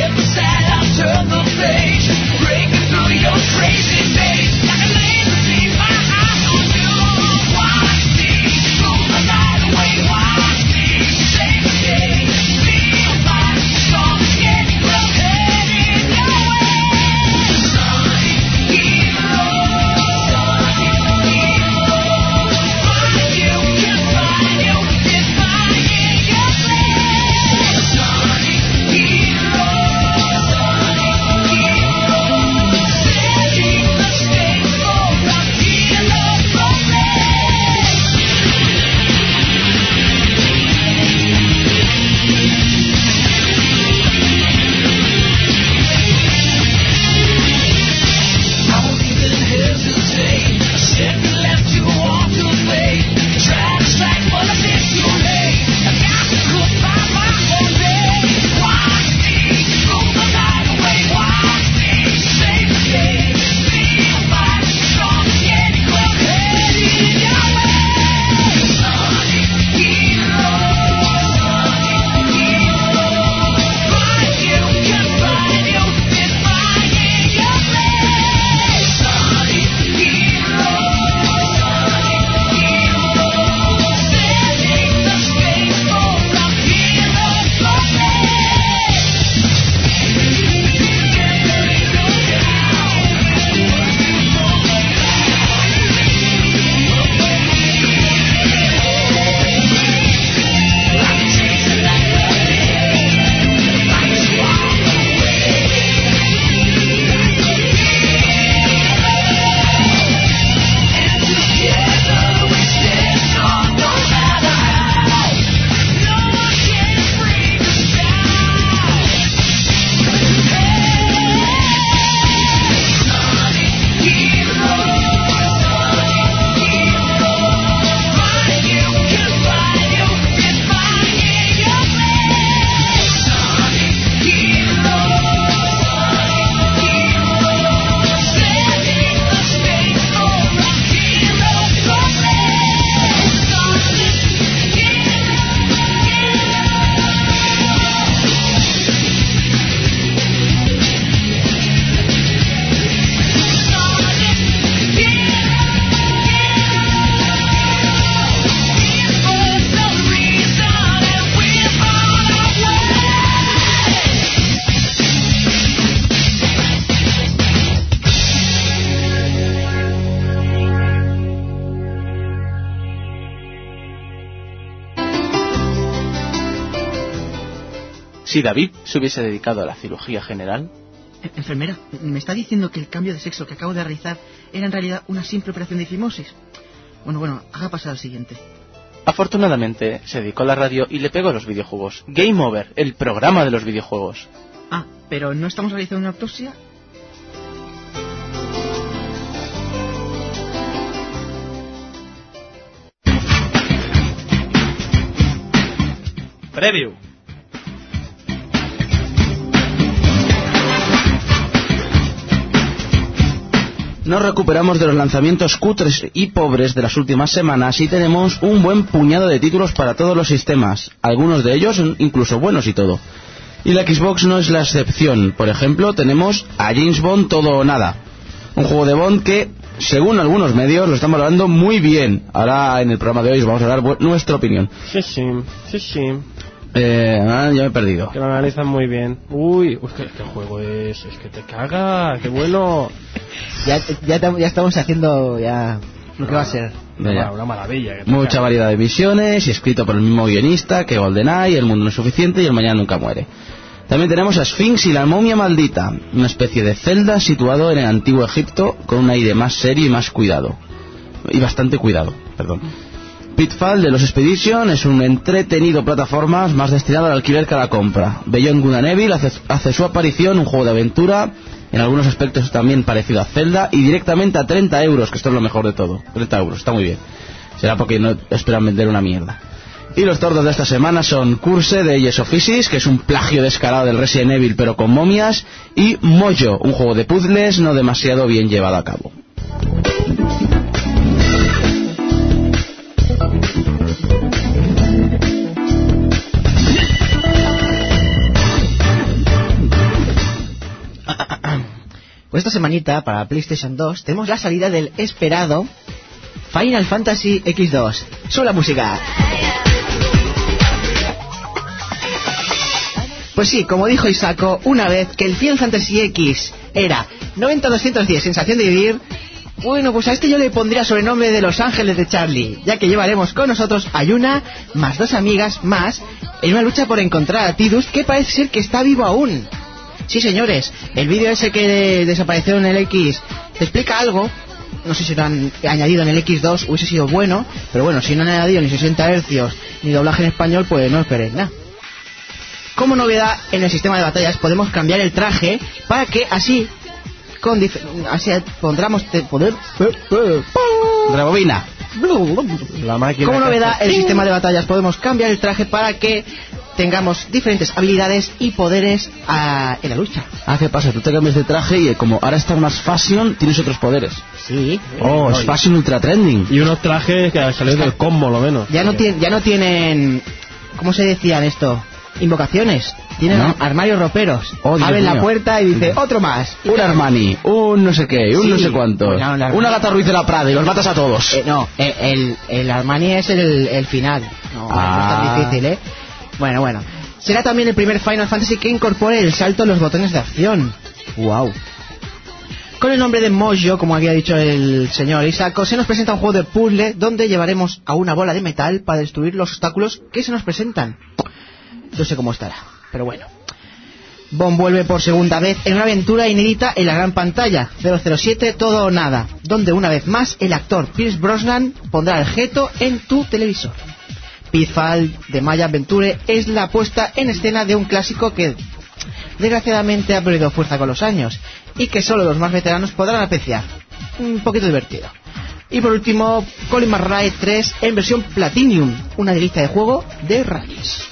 S4: si David se hubiese dedicado a la cirugía general?
S5: Enfermera, ¿me está diciendo que el cambio de sexo que acabo de realizar era en realidad una simple operación de fimosis? Bueno, haga pasar al siguiente.
S4: Afortunadamente, se dedicó a la radio y le pegó a los videojuegos. Game Over, el programa de los videojuegos.
S5: Ah, pero ¿no estamos realizando una autopsia?
S3: Preview.
S4: Nos recuperamos de los lanzamientos cutres y pobres de las últimas semanas y tenemos un buen puñado de títulos para todos los sistemas, algunos de ellos incluso buenos y todo. Y la Xbox no es la excepción. Por ejemplo, tenemos a James Bond Todo o Nada, un juego de Bond que, según algunos medios, lo están valorando muy bien. Ahora en el programa de hoy os vamos a dar nuestra opinión.
S3: Sí.
S4: Ya me he perdido.
S3: Que lo analizan muy bien. Uy, ¿qué juego es? Es que te caga, qué bueno.
S5: Ya estamos haciendo lo que va a ser.
S3: Una maravilla.
S4: Mucha variedad de misiones y escrito por el mismo guionista que GoldenEye, El mundo no es suficiente y El mañana nunca muere. También tenemos a Sphinx y la momia maldita, una especie de Zelda situado en el antiguo Egipto con un aire más serio y más cuidado. Y bastante cuidado, perdón. Pitfall de los Expedition es un entretenido plataformas más destinado al alquiler que a la compra. Beyond Good and Evil hace su aparición, un juego de aventura, en algunos aspectos también parecido a Zelda, y directamente a 30 euros, que esto es lo mejor de todo. 30 euros, está muy bien. Será porque no esperan vender una mierda. Y los tordos de esta semana son Curse de Yes of Physics, que es un plagio descarado del Resident Evil pero con momias, y Mojo, un juego de puzzles no demasiado bien llevado a cabo.
S5: Pues esta semanita, para PlayStation 2, tenemos la salida del esperado Final Fantasy X2. ¡Sube la música! Pues sí, como dijo Isako, una vez que el Final Fantasy X era 90-210, sensación de vivir, bueno, pues a este yo le pondría sobrenombre de Los Ángeles de Charlie, ya que llevaremos con nosotros a Yuna, más 2 amigas más, en una lucha por encontrar a Tidus, que parece ser que está vivo aún. Sí, señores, el vídeo ese que desapareció en el X te explica algo. No sé si lo han añadido en el X2, hubiese sido bueno, pero bueno, si no han añadido ni 60 Hz ni doblaje en español, pues no esperéis nada. Como novedad, en el sistema de batallas podemos cambiar el traje para que así pondremos poder.
S4: Rebobina.
S3: La máquina.
S5: Como novedad, el sistema de batallas podemos cambiar el traje para que tengamos diferentes habilidades y poderes en la lucha.
S4: Ah, ¿qué pasa? Tú te cambias de traje y como ahora estás más fashion, tienes otros poderes.
S5: Sí.
S4: Oh, es fashion ultra trending.
S3: Y unos trajes que salieron del combo, lo menos.
S5: Ya no tienen, ¿cómo se decían esto? Invocaciones. Tienen
S4: ¿no?
S5: Armarios roperos.
S4: Oh,
S5: abren la puerta y dice, otro más. Y
S4: un Armani, un no sé qué, un
S5: sí,
S4: no sé cuánto.
S5: Pues no,
S4: una Agatha Ruiz de la Prada y los matas a todos.
S5: No, el Armani es el final. No es tan difícil, ¿eh? Bueno. Será también el primer Final Fantasy que incorpore el salto en los botones de acción. ¡Wow! Con el nombre de Mojo, como había dicho el señor Isako, se nos presenta un juego de puzzle donde llevaremos a una bola de metal para destruir los obstáculos que se nos presentan. No sé cómo estará, pero bueno. Bond vuelve por segunda vez en una aventura inédita en la gran pantalla, 007 Todo o Nada, donde una vez más el actor Pierce Brosnan pondrá el jeto en tu televisor. Pitfall de Maya Adventure es la puesta en escena de un clásico que desgraciadamente ha perdido fuerza con los años y que solo los más veteranos podrán apreciar. Un poquito divertido. Y por último, Colin McRae 3 en versión Platinum, una delicia de juego de rallies.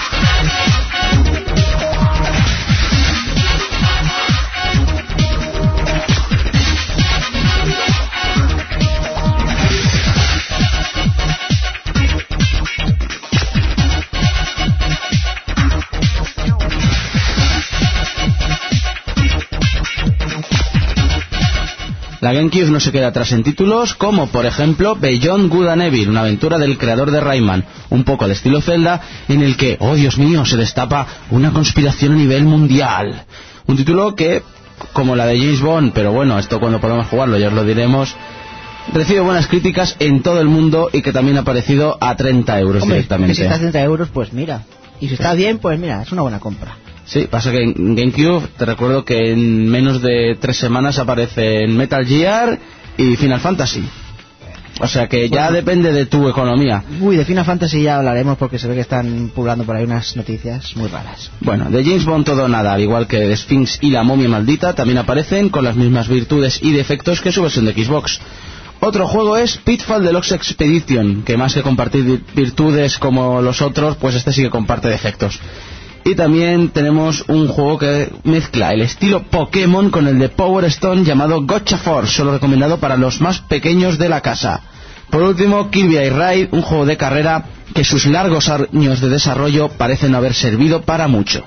S4: La GameCube no se queda atrás en títulos como, por ejemplo, Beyond Good and Evil, una aventura del creador de Rayman, un poco al estilo Zelda, en el que, oh Dios mío, se destapa una conspiración a nivel mundial. Un título que, como la de James Bond, pero bueno, esto cuando podamos jugarlo ya os lo diremos, recibe buenas críticas en todo el mundo y que también ha aparecido a 30 euros. Hombre, directamente.
S5: Que si está a 30 euros, pues mira. Y si está bien, pues mira, es una buena compra.
S4: Sí, pasa que en GameCube te recuerdo que en menos de 3 semanas aparecen Metal Gear y Final Fantasy. O sea que ya depende de tu economía.
S5: Uy, de Final Fantasy ya hablaremos porque se ve que están publicando por ahí unas noticias muy raras.
S4: Bueno, de James Bond todo o nada, al igual que de Sphinx y la momia maldita, también aparecen con las mismas virtudes y defectos que su versión de Xbox. Otro juego es Pitfall Deluxe Expedition, que más que compartir virtudes como los otros, pues este sí que comparte defectos. Y también tenemos un juego que mezcla el estilo Pokémon con el de Power Stone llamado Gotcha Force, solo recomendado para los más pequeños de la casa. Por último, Kirby Air Ride, un juego de carrera que sus largos años de desarrollo parecen no haber servido para mucho.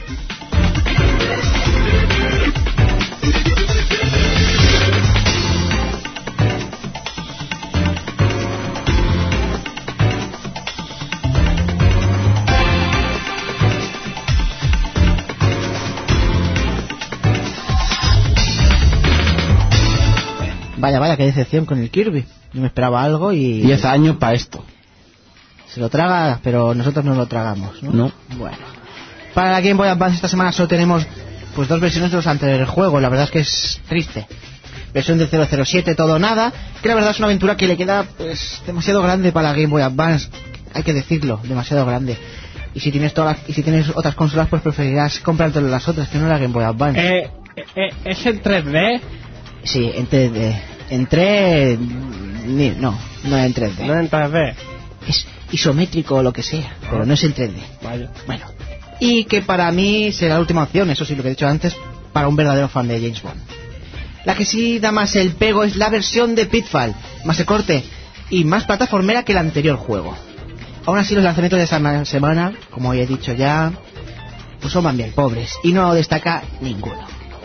S5: Vaya, qué decepción con el Kirby. Yo me esperaba algo y...
S4: 10 años para esto.
S5: Se lo traga, pero nosotros no lo tragamos, ¿no?
S4: No.
S5: Bueno. Para la Game Boy Advance esta semana solo tenemos pues 2 versiones de los anteriores juegos. La verdad es que es triste. Versión de 007 todo o nada, que la verdad es una aventura que le queda pues demasiado grande para la Game Boy Advance. Hay que decirlo, demasiado grande. Y si tienes otras consolas, pues preferirás comprarte las otras que no la Game Boy Advance.
S3: ¿Es en 3D?
S5: Sí, en 3D. No en 3D.
S3: No en 3D.
S5: Es isométrico o lo que sea, pero no es en 3D.
S3: Vaya.
S5: Bueno, y que para mí será la última opción, eso sí, lo que he dicho antes, para un verdadero fan de James Bond. La que sí da más el pego es la versión de Pitfall, más de corte y más plataformera que el anterior juego. Aún así, los lanzamientos de esta semana, como he dicho ya, pues son más bien pobres y no destaca ninguno.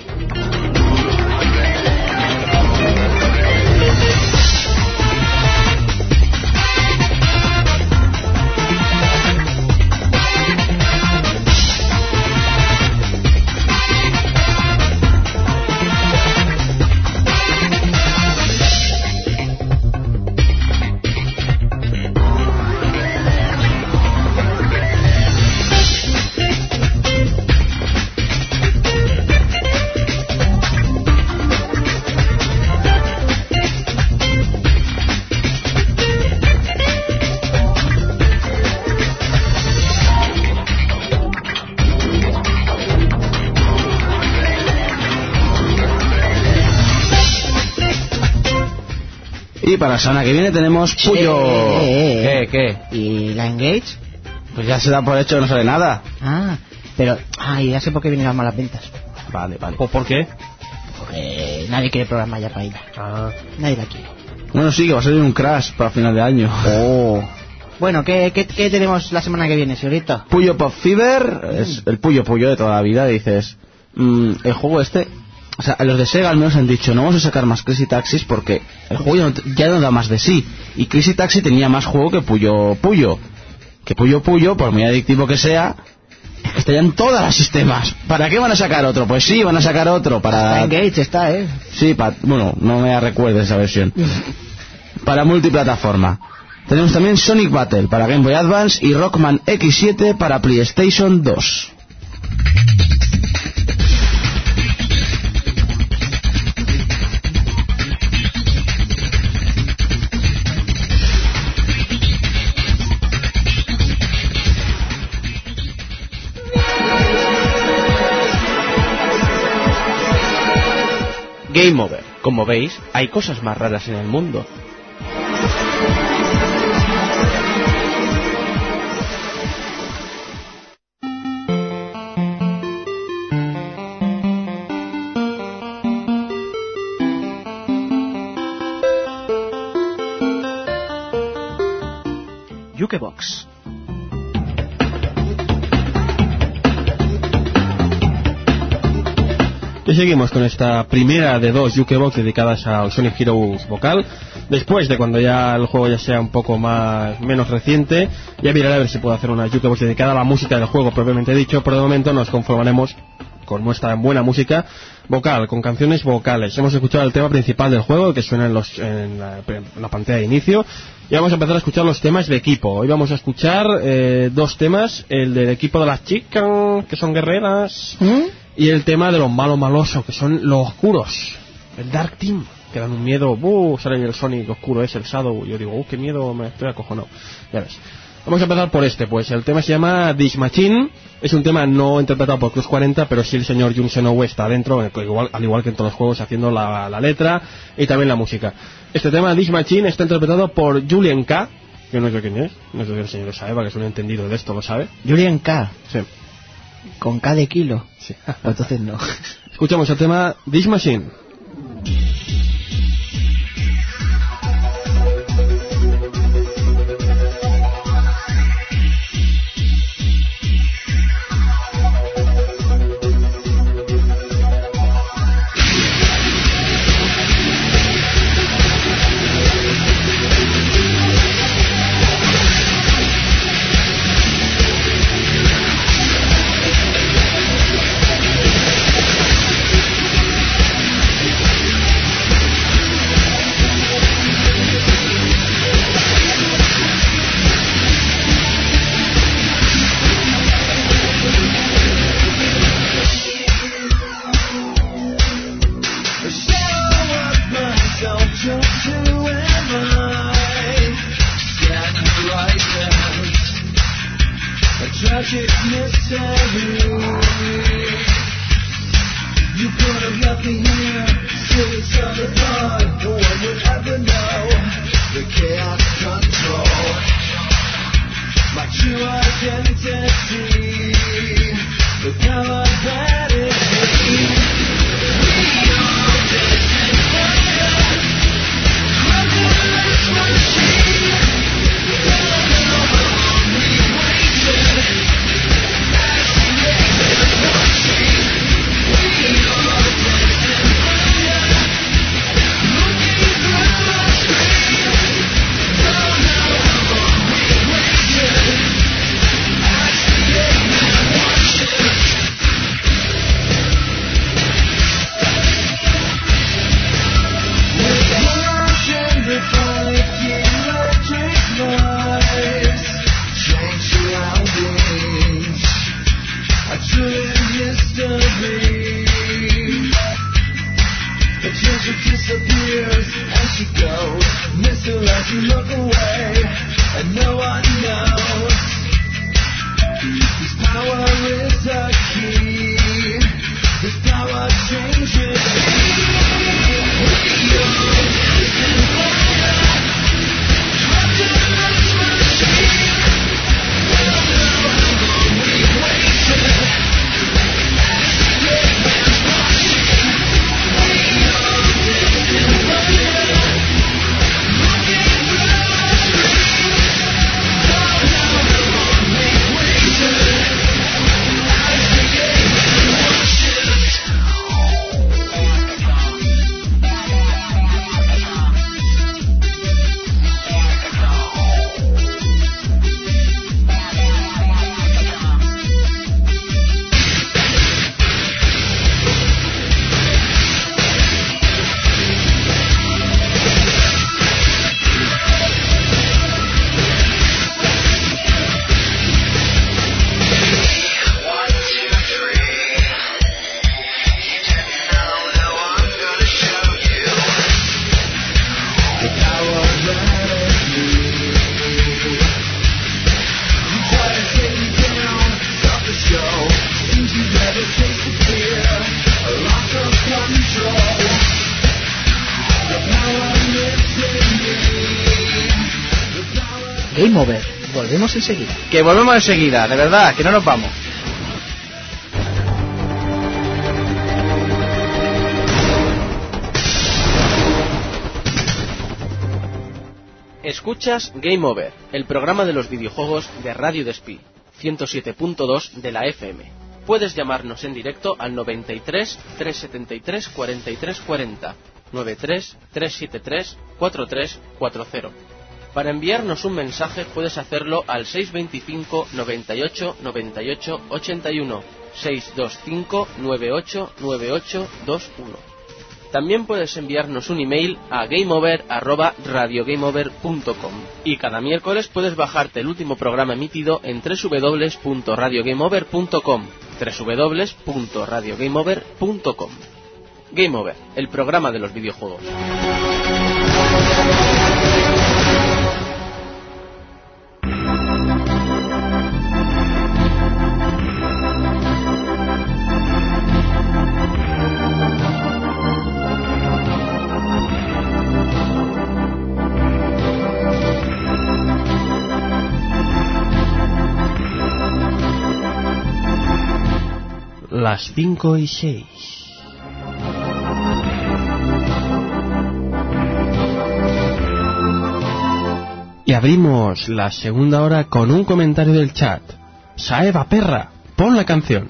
S4: Y para la semana que viene tenemos Puyo... ¿Qué?
S5: ¿Y la Engage?
S4: Pues ya se da por hecho que no sale nada.
S5: Pero ya sé por qué vienen las malas ventas.
S4: Vale.
S3: ¿Por qué?
S5: Porque nadie quiere programar ya para ella. Nadie la quiere.
S4: Bueno, sí, que va a salir un Crash para final de año.
S5: Bueno, ¿qué tenemos la semana que viene, señorita?
S4: Puyo Pop Fever, es el Puyo de toda la vida. Dices, el juego este... O sea, los de Sega al menos han dicho, no vamos a sacar más Crazy Taxis porque el juego ya no da más de sí. Y Crazy Taxi tenía más juego que Puyo. Que Puyo, por muy adictivo que sea, está ya en todos los sistemas. ¿Para qué van a sacar otro? Pues sí, van a sacar otro para...
S5: Engage está,
S4: Sí, bueno, no me recuerdo esa versión. Para multiplataforma. Tenemos también Sonic Battle para Game Boy Advance y Rockman X7 para PlayStation 2.
S6: Game Over. Como veis, hay cosas más raras en el mundo.
S5: Jukebox.
S3: Y seguimos con esta primera de 2 Jukebox dedicadas al Sonic Heroes vocal. Después de cuando ya el juego ya sea un poco menos reciente, ya miraré a ver si puedo hacer una Jukebox dedicada a la música del juego propiamente dicho, pero de momento nos conformaremos con muestra buena música vocal, con canciones vocales. Hemos escuchado el tema principal del juego, que suena en la pantalla de inicio, y vamos a empezar a escuchar los temas de equipo. Hoy vamos a escuchar dos temas, el del equipo de las chicas, que son guerreras, y el tema de los malos malosos, que son los oscuros, el Dark Team, que dan un miedo. Sale el Sonic oscuro, es el Shadow. Yo digo, qué miedo, me estoy acojonado. Ya ves. Vamos a empezar por pues el tema se llama This Machine. Es un tema no interpretado por Cruz 40, pero sí el señor Jun Senoue está dentro, al igual que en todos los juegos, haciendo la letra y también la música. Este tema, This Machine, está interpretado por Julien K, que no sé quién es, no sé si el señor lo sabe, porque es un entendido de esto, ¿lo sabe?
S5: Julien K.
S3: Sí.
S5: ¿Con K de kilo?
S3: Sí.
S5: Entonces no.
S3: Escuchamos el tema This Machine.
S5: Game Over. Volvemos enseguida.
S6: Que volvemos enseguida, de verdad, que no nos vamos. Escuchas Game Over, el programa de los videojuegos de Radio Despí, 107.2 de la FM. Puedes llamarnos en directo al 93 373 43 40, 93 373 43 40. Para enviarnos un mensaje puedes hacerlo al 625 98 98 81, 625-989821. También puedes enviarnos un email a gameover@radiogameover.com y cada miércoles puedes bajarte el último programa emitido en www.radiogameover.com, www.radiogameover.com. Game Over, el programa de los videojuegos.
S3: Las 5:06. Y abrimos la segunda hora con un comentario del chat. Saeva, perra, pon la canción.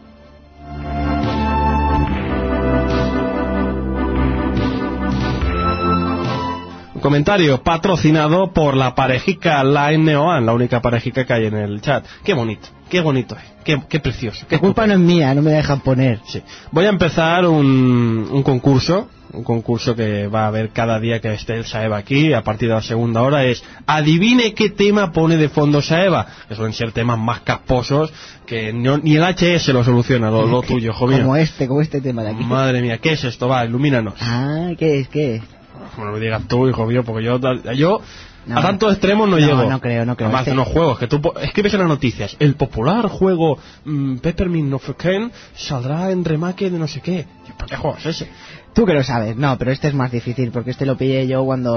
S3: Un comentario patrocinado por la parejica La Neoan, la única parejica que hay en el chat. Qué bonito es, qué precioso.
S5: La culpa no es mía, no me dejan poner.
S3: Sí. Voy a empezar un concurso que va a haber cada día que esté el Saeva aquí, a partir de la segunda hora, es adivine qué tema pone de fondo Saeva, que suelen ser temas más casposos que ni el HS lo soluciona, lo tuyo, hijo mío.
S5: Como este tema de aquí.
S3: Madre mía, ¿qué es esto? Va, ilumínanos.
S5: Ah, ¿qué es?
S3: No me lo digas tú, hijo mío, porque yo
S5: no,
S3: a tantos extremos no llego.
S5: No creo.
S3: Además de unos juegos que tú escribes en las noticias. El popular juego Peppermint Nofken saldrá en remake de no sé qué. ¿Para qué juego es ese?
S5: Tú que lo sabes. No, pero este es más difícil porque este lo pillé yo cuando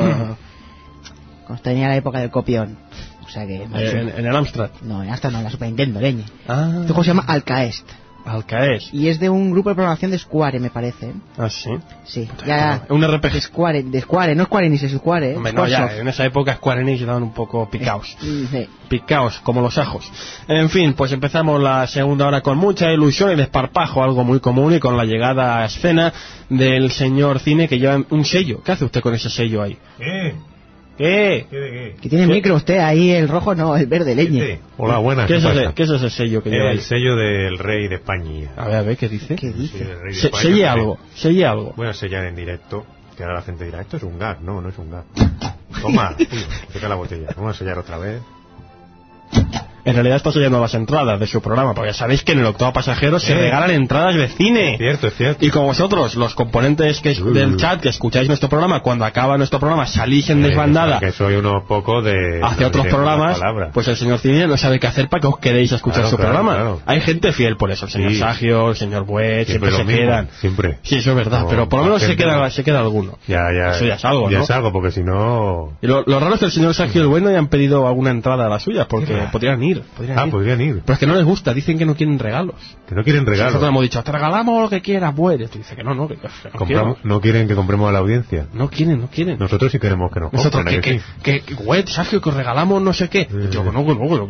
S5: tenía la época del copión. O sea que...
S3: En el Amstrad.
S5: No, hasta no, en la Super Nintendo, leñe.
S3: Ah.
S5: Este juego se llama Alcaest.
S3: Alcaest.
S5: Y es de un grupo de programación de Square, me parece.
S3: Ah, sí.
S5: Sí. Ya,
S3: un RPG.
S5: De Square, no Square Enix, es Square,
S3: Hombre, no, ya, en esa época Square Enix estaban un poco picaos.
S5: Sí.
S3: Picaos, como los ajos. En fin, pues empezamos la segunda hora con mucha ilusión y desparpajo, algo muy común, y con la llegada a escena del señor Cine, que lleva un sello. ¿Qué hace usted con ese sello ahí? ¿Qué?
S5: Que tiene micro usted ahí, el rojo no, el verde, leñe.
S1: Hola, buenas.
S3: ¿Qué es ese sello que lleva ahí?
S1: El sello del rey de España.
S3: A ver, ¿qué dice?
S5: ¿Qué dice?
S1: Sí, del rey de España,
S3: Selle algo.
S1: Voy a sellar en directo, que ahora la gente dirá, esto es un gas. No es un gas. Toma, saca la botella. Vamos a sellar otra vez.
S3: En realidad está sellando las entradas de su programa, porque ya sabéis que en el Octavo Pasajero se regalan entradas de cine.
S1: Es cierto.
S3: Y como vosotros, los componentes del chat que escucháis nuestro programa, cuando acaba nuestro programa salís en desbandada
S1: que soy unos pocos hacia
S3: otros programas, pues el señor Cine no sabe qué hacer para que os quedéis a escuchar su programa.
S1: Claro.
S3: Hay gente fiel por eso, el señor Sagio, el señor Buet, siempre se quedan.
S1: Siempre.
S3: Sí, eso es verdad, no, pero por lo menos se queda alguno. Eso ya es algo, ¿no?
S1: Ya es algo, porque si no...
S3: Y lo raro es que el señor Sagio y el Buet no hayan pedido alguna entrada a las suyas, porque podrían ir.
S1: Podrían ir.
S3: Pero es que no les gusta, dicen que no quieren regalos.
S1: Que no quieren regalos.
S3: Nosotros hemos dicho, te regalamos lo que quieras, Buet. Tú dices que no, que
S1: no quieren que compremos a la audiencia.
S3: No quieren.
S1: Nosotros sí queremos que nos compren.
S3: Nosotros que Buet, Sergio, que os regalamos no sé qué. Yo que no.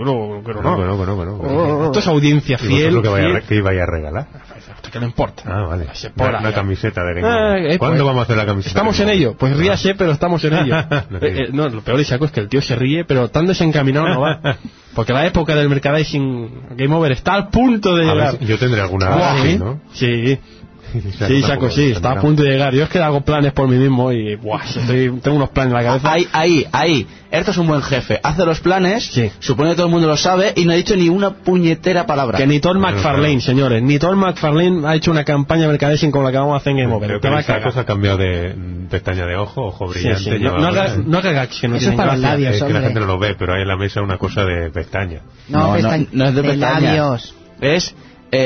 S3: Esto es audiencia fiel.
S1: ¿Qué ibais a regalar?
S3: ¿Qué le importa?
S1: Ah, vale. Una camiseta de Game. ¿Cuándo vamos a hacer la camiseta?
S3: Estamos en ello. Pues ríase, pero estamos en ello. No, lo peor, Isaco, es que el tío se ríe, pero tan desencaminado no va. Porque la época del merchandising Game Over está al punto de llegar.
S1: Yo tendré alguna, ¿no?
S3: Sí, Saco, sí, está a punto de llegar. Yo es que hago planes por mí mismo y tengo unos planes en la cabeza.
S4: Ahí. Esto es un buen jefe. Hace los planes, supone que todo el mundo lo sabe y no ha dicho ni una puñetera palabra.
S3: Que ni Todd McFarlane, señores. Ni Todd McFarlane ha hecho una campaña de merchandising como la que vamos a hacer en Game Over.
S1: Creo que Saco se ha cambiado de pestaña de ojo brillante.
S3: Sí. No haga gags que no
S5: tienen
S3: gracia.
S5: Labios,
S1: es que la gente no lo ve, pero hay en la mesa una cosa de pestaña.
S4: No es de pestaña.
S5: Labios.
S4: Es...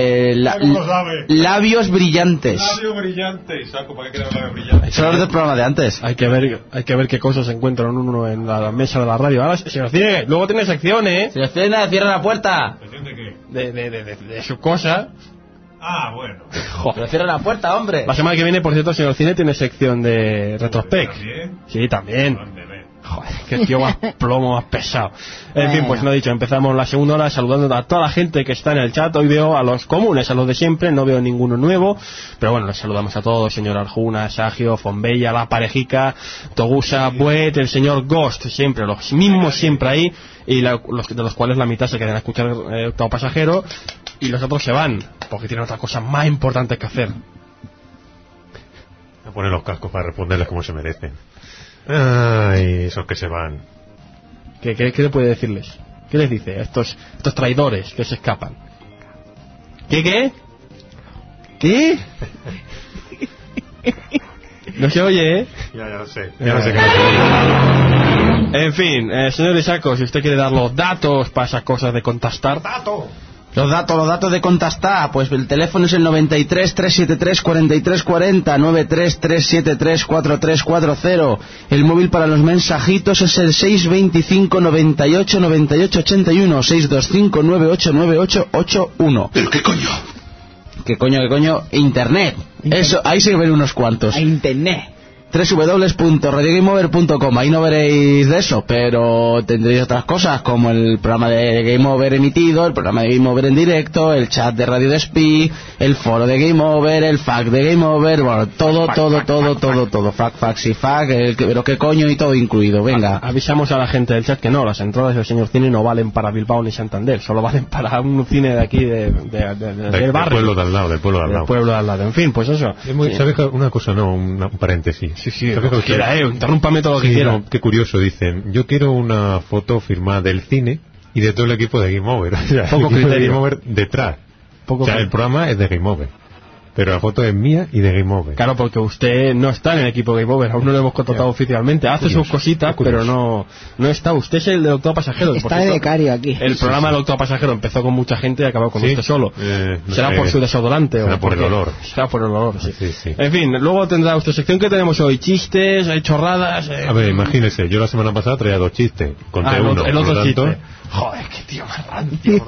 S4: labios brillantes.
S1: Labios brillantes, Saco, ¿para qué quieres labios brillantes?
S4: Eso es del programa de antes.
S3: Hay que ver qué cosas se encuentran uno en la mesa de la radio. Ahora, señor Cine, luego tiene secciones.
S4: Señor Cine, cierra la puerta.
S1: ¿Sección de qué?
S3: De su cosa.
S1: Ah, bueno.
S4: Pero cierra la puerta, hombre.
S3: La semana que viene, por cierto, señor Cine tiene sección de Retrospect.
S1: ¿También?
S3: Sí, también. Joder, qué tío más plomo, más pesado. En fin, pues lo dicho, empezamos la segunda hora saludando a toda la gente que está en el chat. Hoy veo a los comunes, a los de siempre, no veo ninguno nuevo. Pero bueno, les saludamos a todos, señor Arjuna, Sagio, Fonbella, la parejica, Togusa, Buet, el señor Ghost, siempre, los mismos siempre ahí. Y de los cuales la mitad se quedan a escuchar Octavo Pasajero y los otros se van. porque tienen otra cosa más importante que hacer.
S1: A poner los cascos para responderles como se merecen. Ay, esos que se van.
S3: ¿Qué le puede decirles? ¿Qué les dice a estos traidores que se escapan? ¿Qué? No se oye, ¿eh?
S1: Ya lo sé. Ya no sé qué me
S3: En fin, señor Isako, si usted quiere dar los datos para esas cosas de contestar.
S4: Los datos de contestar, pues el teléfono es el 93 373 4340, 93 373 4340. El móvil para los mensajitos es el 625 98 98 81, 625 98 98 81.
S7: ¿Pero qué coño?
S4: ¿Qué coño? Internet. Eso, ahí se ven unos cuantos.
S5: A internet.
S4: www.radiogameover.com. Ahí no veréis de eso, pero tendréis otras cosas como el programa de Game Over emitido, el programa de Game Over en directo, el chat de Radio Despí, el foro de Game Over, el FAQ de Game Over, bueno, todo, fax y FAQ, pero qué coño y todo incluido, venga.
S3: Avisamos a la gente del chat que no, las entradas del señor cine no valen para Bilbao ni Santander, solo valen para un cine de aquí del barrio.
S1: Del pueblo de al lado, del pueblo de al lado.
S3: En fin, pues eso.
S1: ¿Sabes una cosa? No, un paréntesis.
S3: Sí, lo que quiera, interrúmpame todo lo que quiera.
S1: No, qué curioso, dicen, yo quiero una foto firmada del cine y de todo el equipo de Game Over. O sea,
S3: poco
S1: el equipo de
S3: criterio.
S1: Game Over detrás. El programa es de Game Over, pero la foto es mía y de Game Over.
S3: Claro, porque usted no está en el equipo Game Over, aún no lo hemos contratado oficialmente. Hace sus cositas, pero no está. Usted es el del Octavo Pasajero.
S5: Está de becario aquí.
S3: El programa del Octavo Pasajero empezó con mucha gente y acabó con usted solo. ¿Será por su desodorante?
S1: Será por el olor.
S3: Será por el olor, sí.
S1: Sí.
S3: En fin, luego tendrá usted sección que tenemos hoy. Chistes, chorradas...
S1: A ver, imagínese, yo la semana pasada traía 2 chistes. Conté uno.
S3: El otro
S1: por lo tanto...
S3: chiste. Joder, qué tío más rancio.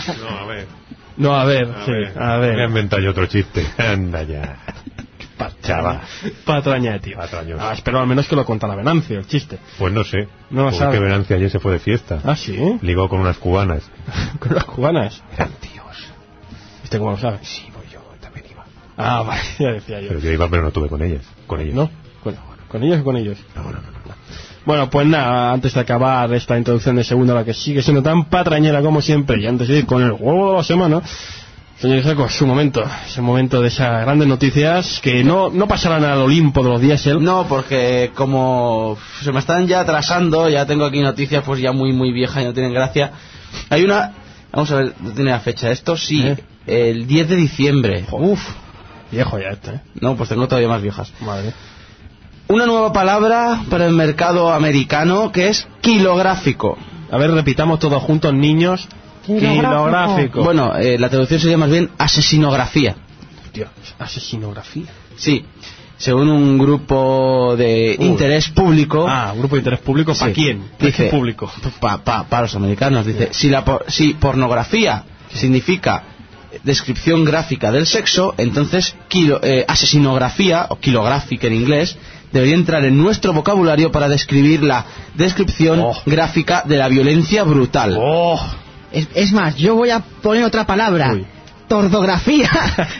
S1: No, a ver.
S3: A ver.
S1: Voy a inventar yo otro chiste. Anda ya. Chava.
S3: Patraña, tío. Espero al menos que lo contara Venancio, el chiste.
S1: Pues no sé.
S3: No lo sabe.
S1: Porque Venancio ayer se fue de fiesta.
S3: ¿Ah, sí?
S1: Ligó con unas cubanas.
S3: ¿Con unas cubanas?
S1: Eran tíos.
S3: ¿Usted cómo lo sabe?
S1: Sí, voy yo, también iba.
S3: Ah, vale, ya decía yo.
S1: Pero yo iba, pero no tuve con ellas. Con ellos.
S3: ¿No? ¿Con ellos o con ellos?
S1: No.
S3: Bueno, pues nada, antes de acabar esta introducción de segunda, la que sigue siendo tan patrañera como siempre, y antes de ir con el juego de la semana, señor Isako, es un momento de esas grandes noticias que no pasarán al Olimpo de los diésel.
S4: No, porque como se me están ya atrasando, ya tengo aquí noticias pues ya muy viejas y no tienen gracia. Hay una, vamos a ver, no tiene la fecha esto, sí, el 10 de diciembre.
S3: Uf, viejo ya
S4: No, pues tengo todavía más viejas.
S3: Madre.
S4: Una nueva palabra para el mercado americano que es kilográfico.
S3: A ver, repitamos todos juntos, niños. Kilográfico.
S4: Bueno, la traducción sería más bien asesinografía.
S3: Dios, asesinografía.
S4: Sí, según un grupo de interés público.
S3: Un grupo de interés público, ¿para quién?
S4: Dice,
S3: público.
S4: Para los americanos, dice, si pornografía significa descripción gráfica del sexo, entonces asesinografía, o kilográfica en inglés, debería entrar en nuestro vocabulario para describir la descripción gráfica de la violencia brutal.
S5: Es más, yo voy a poner otra palabra.
S3: Uy.
S5: Tordografía.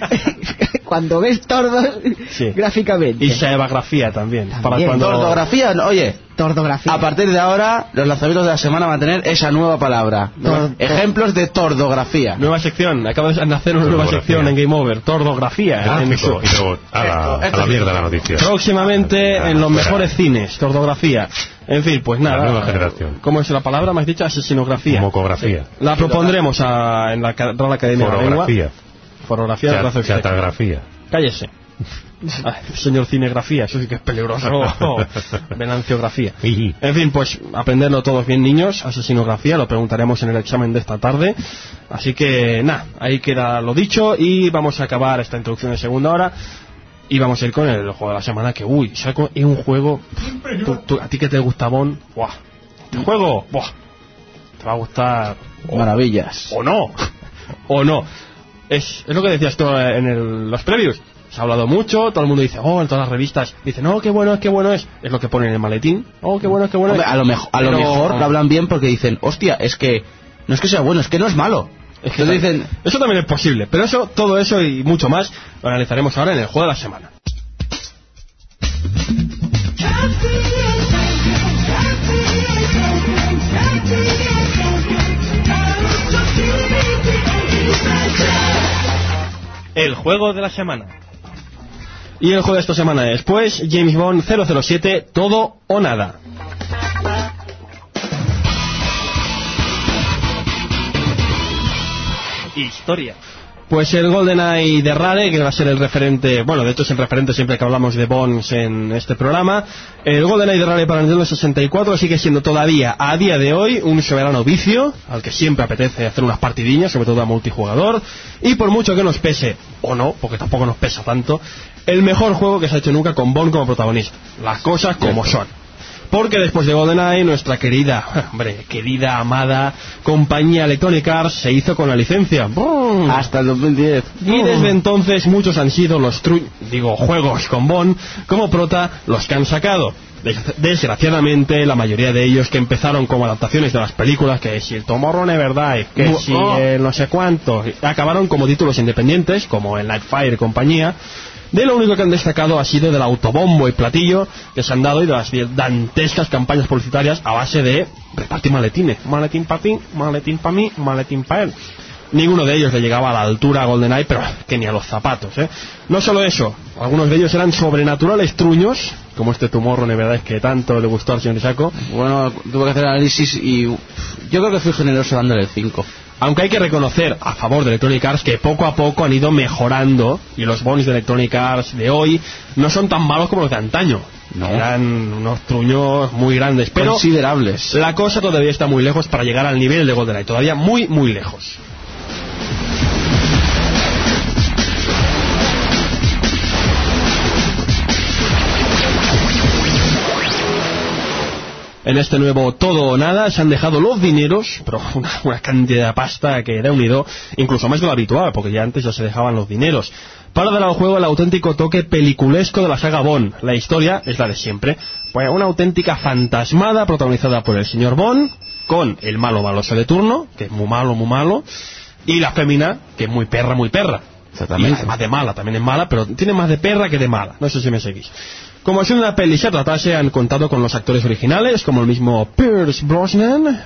S5: Cuando ves tordos gráficamente.
S3: Y saevagrafía también. Para cuando...
S4: Tordografía, oye.
S5: Tordografía.
S4: A partir de ahora, los lanzamientos de la semana van a tener esa nueva palabra. Ejemplos de tordografía.
S3: Nueva sección. Acaba de nacer una nueva sección en Game Over. Tordografía.
S1: Gráfico. Y luego a la mierda la noticia.
S3: Próximamente en los mejores cines. Tordografía. En fin, pues nada.
S1: La nueva generación.
S3: ¿Cómo es la palabra? Me has dicho asesinografía.
S1: Mocografía.
S3: La propondremos en la Real Academia de la Lengua.
S1: Forografía. Chatografía.
S3: Cállese. Señor cinegrafía, eso sí que es peligroso. Venanciografía. En fin, pues aprenderlo todos bien, niños. Asesinografía, lo preguntaremos en el examen de esta tarde. Así que nada, ahí queda lo dicho y vamos a acabar esta introducción de segunda hora. Y vamos a ir con el juego de la semana, que Saco es un juego. A ti que te gusta Bon, ¡buah! Este juego, ¡buah! Te va a gustar.
S4: Maravillas.
S3: O no. Es lo que decías tú en los previews. Se ha hablado mucho, todo el mundo dice, en todas las revistas dicen, qué bueno es. Es lo que ponen en el maletín. Qué bueno es.
S4: Hombre, a lo mejor lo hablan bien porque dicen, hostia, es que no es que sea bueno, es que no es malo.
S3: Es que dicen, eso también es posible, pero todo eso y mucho más lo analizaremos ahora en el juego de la semana. el juego de la semana. Y el juego de esta semana es, pues, James Bond 007, Todo o Nada. Historia. Pues el GoldenEye de Rare, que va a ser el referente, bueno, de hecho es el referente siempre que hablamos de Bonds en este programa. El GoldenEye de Rare para Nintendo 64 sigue siendo todavía, a día de hoy, un soberano vicio, al que siempre apetece hacer unas partidillas, sobre todo a multijugador, y por mucho que nos pese, o no, porque tampoco nos pesa tanto, el mejor juego que se ha hecho nunca con Bond como protagonista. Las cosas como son. Porque después de GoldenEye, nuestra querida, amada compañía Electronic Arts se hizo con la licencia.
S4: Hasta el 2010.
S3: Y desde entonces muchos han sido los juegos con Bond como prota los que han sacado. Desgraciadamente, la mayoría de ellos que empezaron como adaptaciones de las películas, que si el Tomorrow Never Die, que si el no sé cuánto, acabaron como títulos independientes, como el Nightfire y compañía. De lo único que han destacado ha sido del autobombo y platillo que se han dado y de las dantescas campañas publicitarias a base de repartir maletines. Maletín para ti, maletín para mí, maletín para él. Ninguno de ellos le llegaba a la altura a GoldenEye, pero que ni a los zapatos, ¿eh? No solo eso, algunos de ellos eran sobrenaturales truños, como este Tomorrow Never Die que tanto le gustó al señor Isako.
S4: Bueno, tuve que hacer análisis y yo creo que fui generoso dándole el 5.
S3: Aunque hay que reconocer a favor de Electronic Arts que poco a poco han ido mejorando y los Bonds de Electronic Arts de hoy no son tan malos como los de antaño. No. Eran unos truños muy grandes, pero
S4: considerables.
S3: La cosa todavía está muy lejos para llegar al nivel de GoldenEye, todavía muy, muy lejos. En este nuevo Todo o Nada se han dejado los dineros, pero una cantidad de pasta que da unido, incluso más de lo habitual, porque ya antes ya se dejaban los dineros, para dar al juego el auténtico toque peliculesco de la saga Bond. La historia es la de siempre, pues una auténtica fantasmada protagonizada por el señor Bond, con el malo maloso de turno, que es muy malo, y la fémina, que es muy perra.
S4: Exactamente.
S3: Y además de mala, también es mala, pero tiene más de perra que de mala, no sé si me seguís. Como si una peli se tratase, han contado con los actores originales, como el mismo Pierce Brosnan,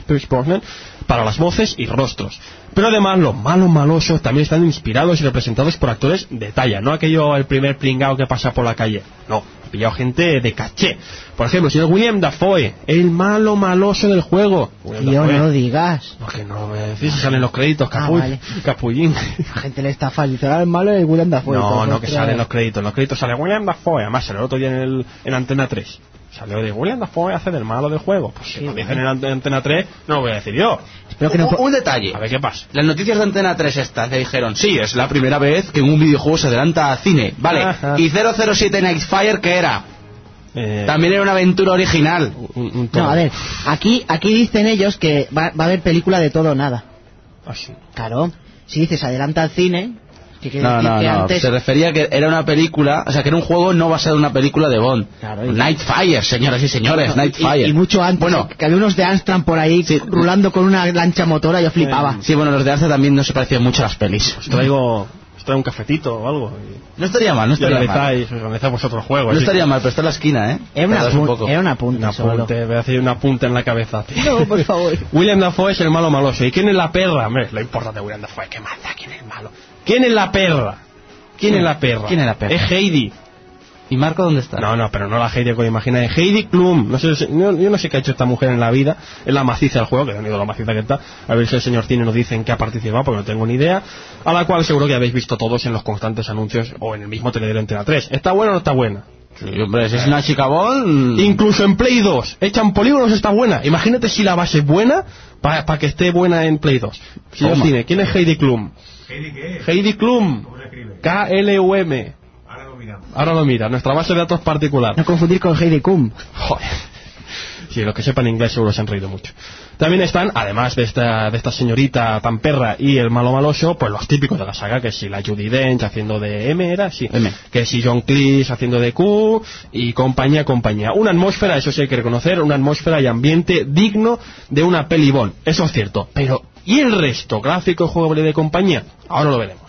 S3: para las voces y rostros. Pero además los malosos también están inspirados y representados por actores de talla, no aquello el primer pringao que pasa por la calle. No, he pillado gente de caché. Por ejemplo, el señor William Dafoe, el maloso del juego.
S5: Tío, no lo digas.
S3: Porque no me decís si salen los créditos,
S5: vale.
S3: Capullín.
S5: La gente le está fallando el malo de William Dafoe.
S3: No, que salen los créditos. En los créditos sale William Dafoe. Además salió el otro día en Antena 3. Salió de William Dafoe hace del malo del juego. Pues si lo dicen en Antena 3, no lo voy a decir yo.
S5: Espero que no...
S4: Un detalle.
S3: A ver qué pasa.
S4: Las noticias de Antena 3 estas le dijeron, sí, es la primera vez que un videojuego se adelanta a cine. Vale.
S3: Ajá.
S4: ¿Y 007 Nightfire qué era? También era una aventura original.
S5: No, a ver, aquí dicen ellos que va a haber película de Todo o Nada.
S3: Así.
S5: Claro, si dices adelanta al cine...
S4: No,
S5: antes...
S4: se refería a que era una película, o sea, que era un juego no basado en una película de Bond.
S5: Claro,
S4: Nightfire, señoras y señores,
S5: no,
S4: Nightfire.
S5: Y mucho antes,
S4: bueno,
S5: que había unos de Amstrad por ahí rulando con una lancha motora, yo flipaba.
S4: Sí, bueno, los de Amstrad también no se parecían mucho a las pelis.
S3: Os traigo un cafetito o algo.
S4: No estaría mal,
S3: organizamos otro juego.
S4: No estaría mal, pero está en la esquina, ¿eh?
S5: Era un apunte.
S3: Voy a hacer una punta en la cabeza, tío.
S5: No, por favor.
S3: William Dafoe es el malo maloso. ¿Y quién es la perra? Hombre, lo importante de William Dafoe, ¿qué manda? ¿Quién es el malo? ¿Quién es la perra? ¿Quién es la perra? Es Heidi.
S4: ¿Y Marco dónde está?
S3: No, pero no la Heidi que imagina, es Heidi Klum. No sé, yo no sé qué ha hecho esta mujer en la vida. Es la maciza del juego, que no digo la maciza que está. A ver si el señor Cine nos dice en qué ha participado, porque no tengo ni idea. A la cual seguro que habéis visto todos en los constantes anuncios o en el mismo telediario Antena 3. ¿Está buena o no está buena?
S4: Sí, hombre, si es una chica Bond...
S3: Incluso en Play 2. Echan polígonos, está buena. Imagínate si la base es buena, para que esté buena en Play 2. Señor Cine, ¿quién es Heidi Klum?
S1: ¿Heidi qué es?
S3: Heidi Klum.
S1: ¿Cómo se escribe?
S3: K-L-U-M. Ahora lo mira, nuestra base de datos particular.
S5: No confundir con Heidi Klum.
S3: Joder. Sí, los que sepan inglés seguro se han reído mucho. También están, además de esta señorita tan perra y el malo maloso, pues los típicos de la saga, que si la Judi Dench haciendo de M, era sí.
S4: M.
S3: Que si John Cleese haciendo de Q y compañía. Una atmósfera, eso sí hay que reconocer, una atmósfera y ambiente digno de una peli Bond. Eso es cierto. Pero, ¿y el resto? Gráfico, jugable de compañía. Ahora lo veremos.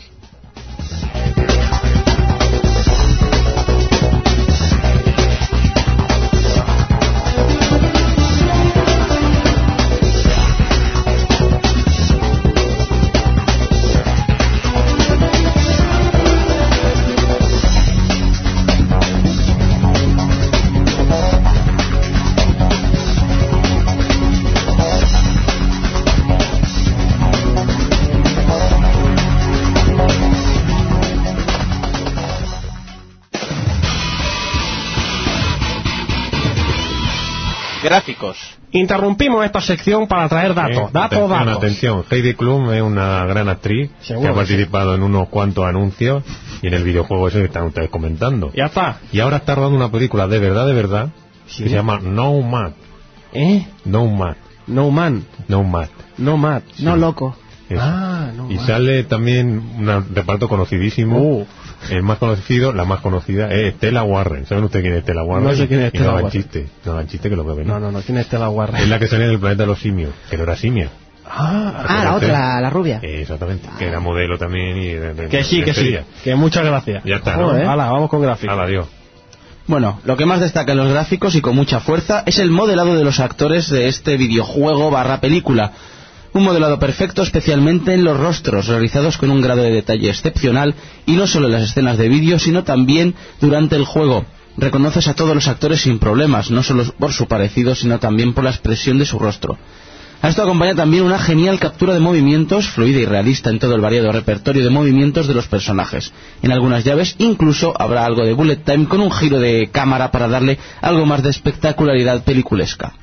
S6: Gráficos.
S3: Interrumpimos esta sección para traer datos.
S1: Atención. Heidi Klum es una gran actriz
S3: Seguro
S1: que ha
S3: que
S1: participado en unos cuantos anuncios y en el videojuego ese que están ustedes comentando.
S3: Ya está.
S1: Y ahora está rodando una película de verdad,
S3: Sí.
S1: que se llama Nomad. Nomad.
S3: No Man.
S1: Nomad.
S3: Nomad.
S5: No loco.
S1: Eso.
S3: No
S1: Y
S3: Man.
S1: sale también un reparto conocidísimo. El más conocido, la más conocida, es Stella Warren. ¿Saben ustedes quién es Stella Warren?
S3: No sé quién es
S1: Y
S3: Stella
S1: no hagan
S3: Warren.
S1: chiste. No hagan chiste que lo beben.
S3: No, ¿quién es Stella Warren?
S1: Es la que sale en el planeta de los simios. Que no era simia.
S5: La otra, la rubia.
S1: Exactamente. Que era modelo también y
S3: Que sí.
S1: sería.
S3: Que muchas gracias.
S1: Ya está, ¿no?
S3: Joder. Hala, vamos con gráficos.
S1: Hala, adiós.
S4: Bueno, lo que más destaca en los gráficos y con mucha fuerza es el modelado de los actores de este videojuego / película. Un modelado perfecto especialmente en los rostros, realizados con un grado de detalle excepcional y no solo en las escenas de vídeo, sino también durante el juego. Reconoces a todos los actores sin problemas, no solo por su parecido, sino también por la expresión de su rostro. A esto acompaña también una genial captura de movimientos, fluida y realista en todo el variado repertorio de movimientos de los personajes. En algunas llaves incluso habrá algo de bullet time con un giro de cámara para darle algo más de espectacularidad peliculesca.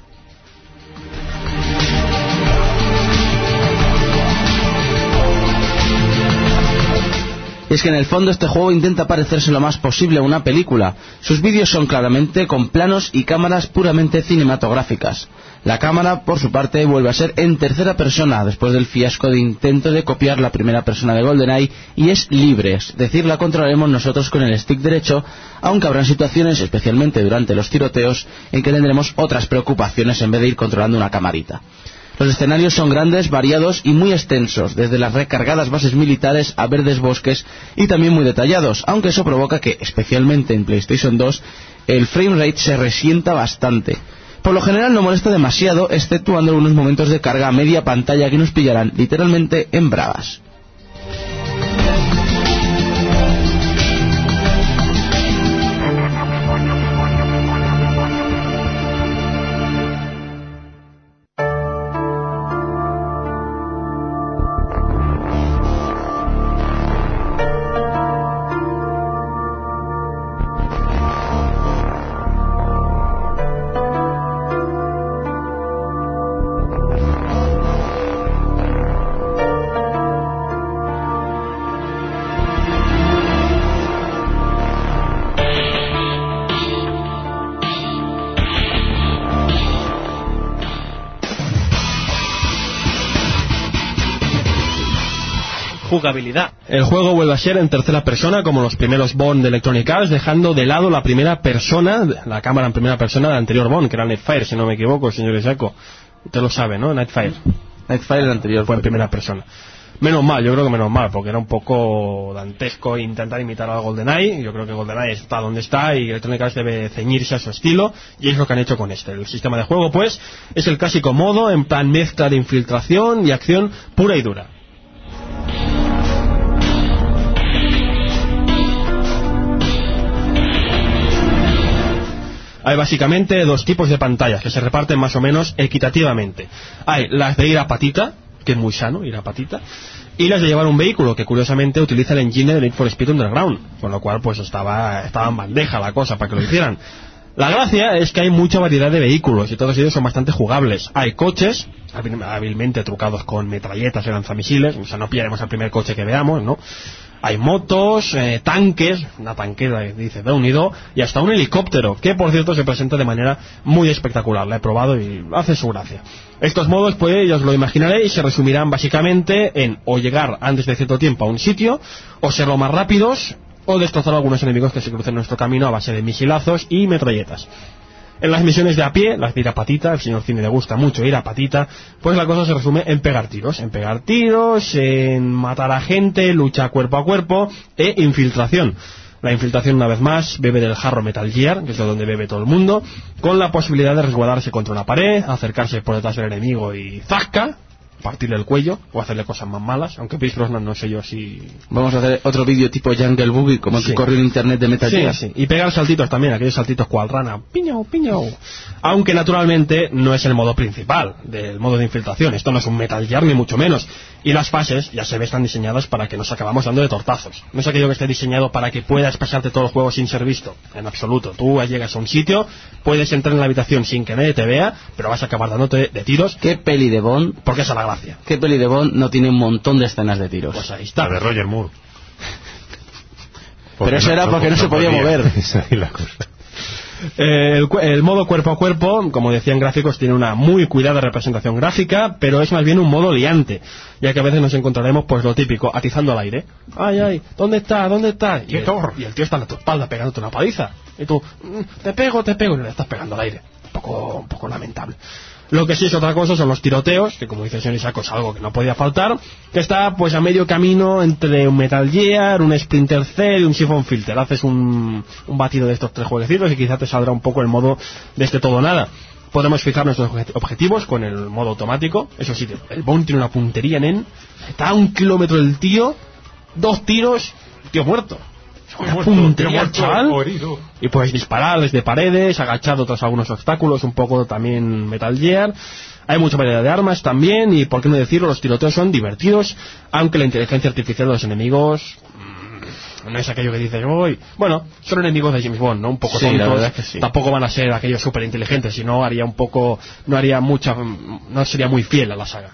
S4: Y es que en el fondo este juego intenta parecerse lo más posible a una película. Sus vídeos son claramente con planos y cámaras puramente cinematográficas. La cámara, por su parte, vuelve a ser en tercera persona, después del fiasco de intento de copiar la primera persona de GoldenEye, y es libre, es decir, la controlaremos nosotros con el stick derecho, aunque habrán situaciones, especialmente durante los tiroteos, en que tendremos otras preocupaciones en vez de ir controlando una camarita. Los escenarios son grandes, variados y muy extensos, desde las recargadas bases militares a verdes bosques y también muy detallados, aunque eso provoca que, especialmente en PlayStation 2, el framerate se resienta bastante. Por lo general no molesta demasiado, exceptuando algunos momentos de carga a media pantalla que nos pillarán literalmente en bragas.
S3: Jugabilidad. El juego vuelve a ser en tercera persona como los primeros Bond de Electronic Arts, dejando de lado la primera persona, la cámara en primera persona del anterior Bond, que era Nightfire, si no me equivoco, señor Isako. Usted lo sabe, ¿no? Nightfire.
S4: Nightfire el anterior
S3: Fue en primera persona. Menos mal, yo creo que menos mal, porque era un poco dantesco intentar imitar a GoldenEye. Yo creo que GoldenEye está donde está y Electronic Arts debe ceñirse a su estilo, y es lo que han hecho con este. El sistema de juego, pues, es el clásico modo en plan mezcla de infiltración y acción pura y dura. Hay básicamente dos tipos de pantallas que se reparten más o menos equitativamente. Hay las de ir a patita, que es muy sano ir a patita, y las de llevar un vehículo, que curiosamente utiliza el engine de Need for Speed Underground, con lo cual pues estaba en bandeja la cosa para que lo hicieran. La gracia es que hay mucha variedad de vehículos y todos ellos son bastante jugables. Hay coches, hábilmente trucados con metralletas y lanzamisiles, o sea, no pillaremos el primer coche que veamos, ¿no? Hay motos, tanques, una tanquera, dice Downey-Do, y hasta un helicóptero, que por cierto se presenta de manera muy espectacular. La he probado y hace su gracia. Estos modos, pues, ya os lo imaginaréis, se resumirán básicamente en o llegar antes de cierto tiempo a un sitio, o ser lo más rápidos, o destrozar a algunos enemigos que se crucen en nuestro camino a base de misilazos y metralletas. En las misiones de a pie, las de ir a patita, al señor Cine le gusta mucho ir a patita, pues la cosa se resume en pegar tiros, en matar a gente, lucha cuerpo a cuerpo e infiltración. La infiltración, una vez más, bebe del jarro Metal Gear, que es de donde bebe todo el mundo, con la posibilidad de resguardarse contra una pared, acercarse por detrás del enemigo y ¡zasca! partirle el cuello o hacerle cosas más malas, aunque Pierce Brosnan no sé yo si...
S4: Vamos a hacer otro vídeo tipo Jungle Boogie, como el que corrió en internet de Metal Gear.
S3: Sí, y pegar saltitos también, aquellos saltitos cual rana, piñao, piñao. Aunque naturalmente no es el modo principal del modo de infiltración, esto no es un Metal Gear ni mucho menos. Y las fases, ya se ve, están diseñadas para que nos acabamos dando de tortazos. No es aquello que esté diseñado para que puedas pasarte todo el juego sin ser visto, en absoluto. Tú llegas a un sitio, puedes entrar en la habitación sin que nadie te vea, pero vas a acabar dándote de tiros.
S4: ¿Qué peli de Bond?
S3: Porque esa es la gracia.
S4: ¿Qué peli de Bond no tiene un montón de escenas de tiros?
S3: Pues ahí está.
S1: La de Roger Moore.
S4: Pero eso era porque no se podía mover.
S1: Esa es la cosa.
S3: El modo cuerpo a cuerpo, como decían gráficos, tiene una muy cuidada representación gráfica, pero es más bien un modo liante, ya que a veces nos encontraremos pues lo típico, atizando al aire. ¡Ay, ay! ¿Dónde está? ¿Dónde está? Y el tío está a tu espalda pegándote una paliza. Y tú, te pego, y le estás pegando al aire. Un poco lamentable. Lo que sí es otra cosa son los tiroteos, que como dice el señor Isaac es algo que no podía faltar, que está pues a medio camino entre un Metal Gear, un Splinter Cell y un Siphon Filter. Haces un batido de estos tres jueguecitos y quizá te saldrá un poco el modo de este todo o nada. Podremos fijar nuestros objetivos con el modo automático. Eso sí, el Bond tiene una puntería, está a 1 kilómetro del tío, 2 tiros, tío muerto. Una puntería, chaval. Y puedes disparar desde paredes, agachado tras algunos obstáculos, un poco también Metal Gear. Hay mucha variedad de armas también, y por qué no decirlo, los tiroteos son divertidos, aunque la inteligencia artificial de los enemigos no es aquello que dices, uy, bueno, son enemigos de James Bond, ¿no? Un poco
S4: sí,
S3: tontos,
S4: la verdad es que sí.
S3: Tampoco van a ser aquellos súper inteligentes, sino no sería muy fiel a la saga.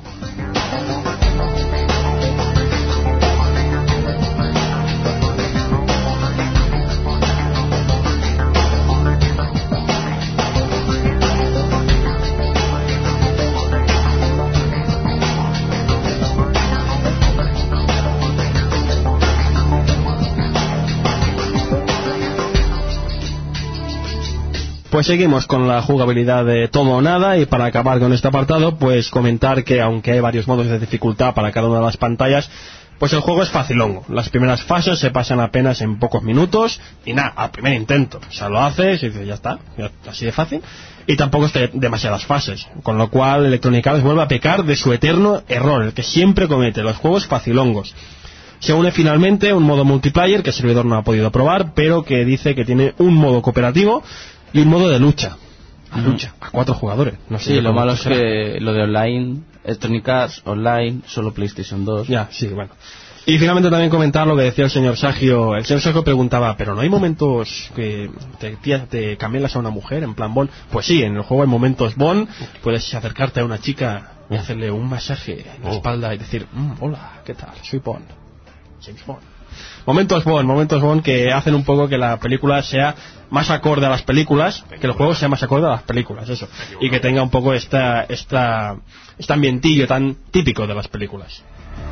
S3: Pues seguimos con la jugabilidad de todo o nada, y para acabar con este apartado, pues comentar que aunque hay varios modos de dificultad para cada una de las pantallas, pues el juego es facilongo. Las primeras fases se pasan apenas en pocos minutos y nada, al primer intento. O sea, lo haces y dices, ya está, así de fácil. Y tampoco es demasiadas fases, con lo cual Electronic Arts vuelve a pecar de su eterno error, el que siempre comete, los juegos facilongos. Se une finalmente un modo multiplayer que el servidor no ha podido probar, pero que dice que tiene un modo cooperativo y un modo de lucha. A 4 jugadores. No sé,
S4: sí, lo malo es que lo de online, Electronic Arts, online, solo PlayStation 2.
S3: Ya, sí, bueno. Y finalmente también comentar lo que decía el señor Sagio. El señor Sagio preguntaba, ¿pero no hay momentos que te camelas a una mujer en plan Bond? Pues sí, en el juego hay momentos Bond. Puedes acercarte a una chica y hacerle un masaje en la espalda y decir, hola, ¿qué tal? Soy Bond. James Bond. Momentos Bond que hacen un poco que la película sea más acorde a las películas, que el juego sea más acorde a las películas, eso, y que tenga un poco este ambientillo tan típico de las películas.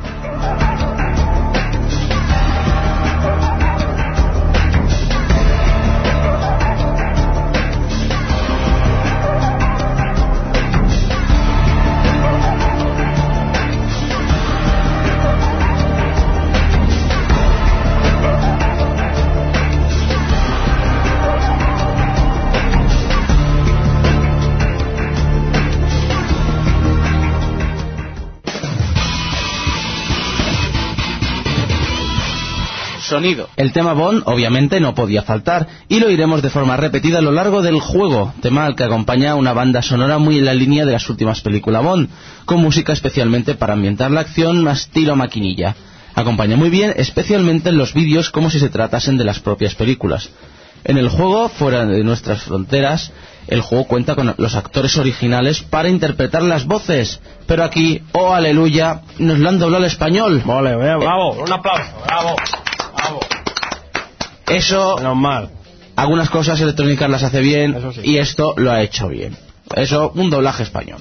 S4: Sonido. El tema Bond obviamente no podía faltar, y lo iremos de forma repetida a lo largo del juego, tema al que acompaña una banda sonora muy en la línea de las últimas películas Bond, con música especialmente para ambientar la acción a estilo maquinilla. Acompaña muy bien, especialmente en los vídeos, como si se tratasen de las propias películas. En el juego, fuera de nuestras fronteras, el juego cuenta con los actores originales para interpretar las voces, pero aquí, oh aleluya, nos lo han doblado al español.
S3: Vale, bravo, un aplauso, bravo.
S4: Eso,
S3: normal.
S4: Algunas cosas Electronic Arts las hace bien,
S3: sí.
S4: Y esto lo ha hecho bien. Eso, un doblaje español.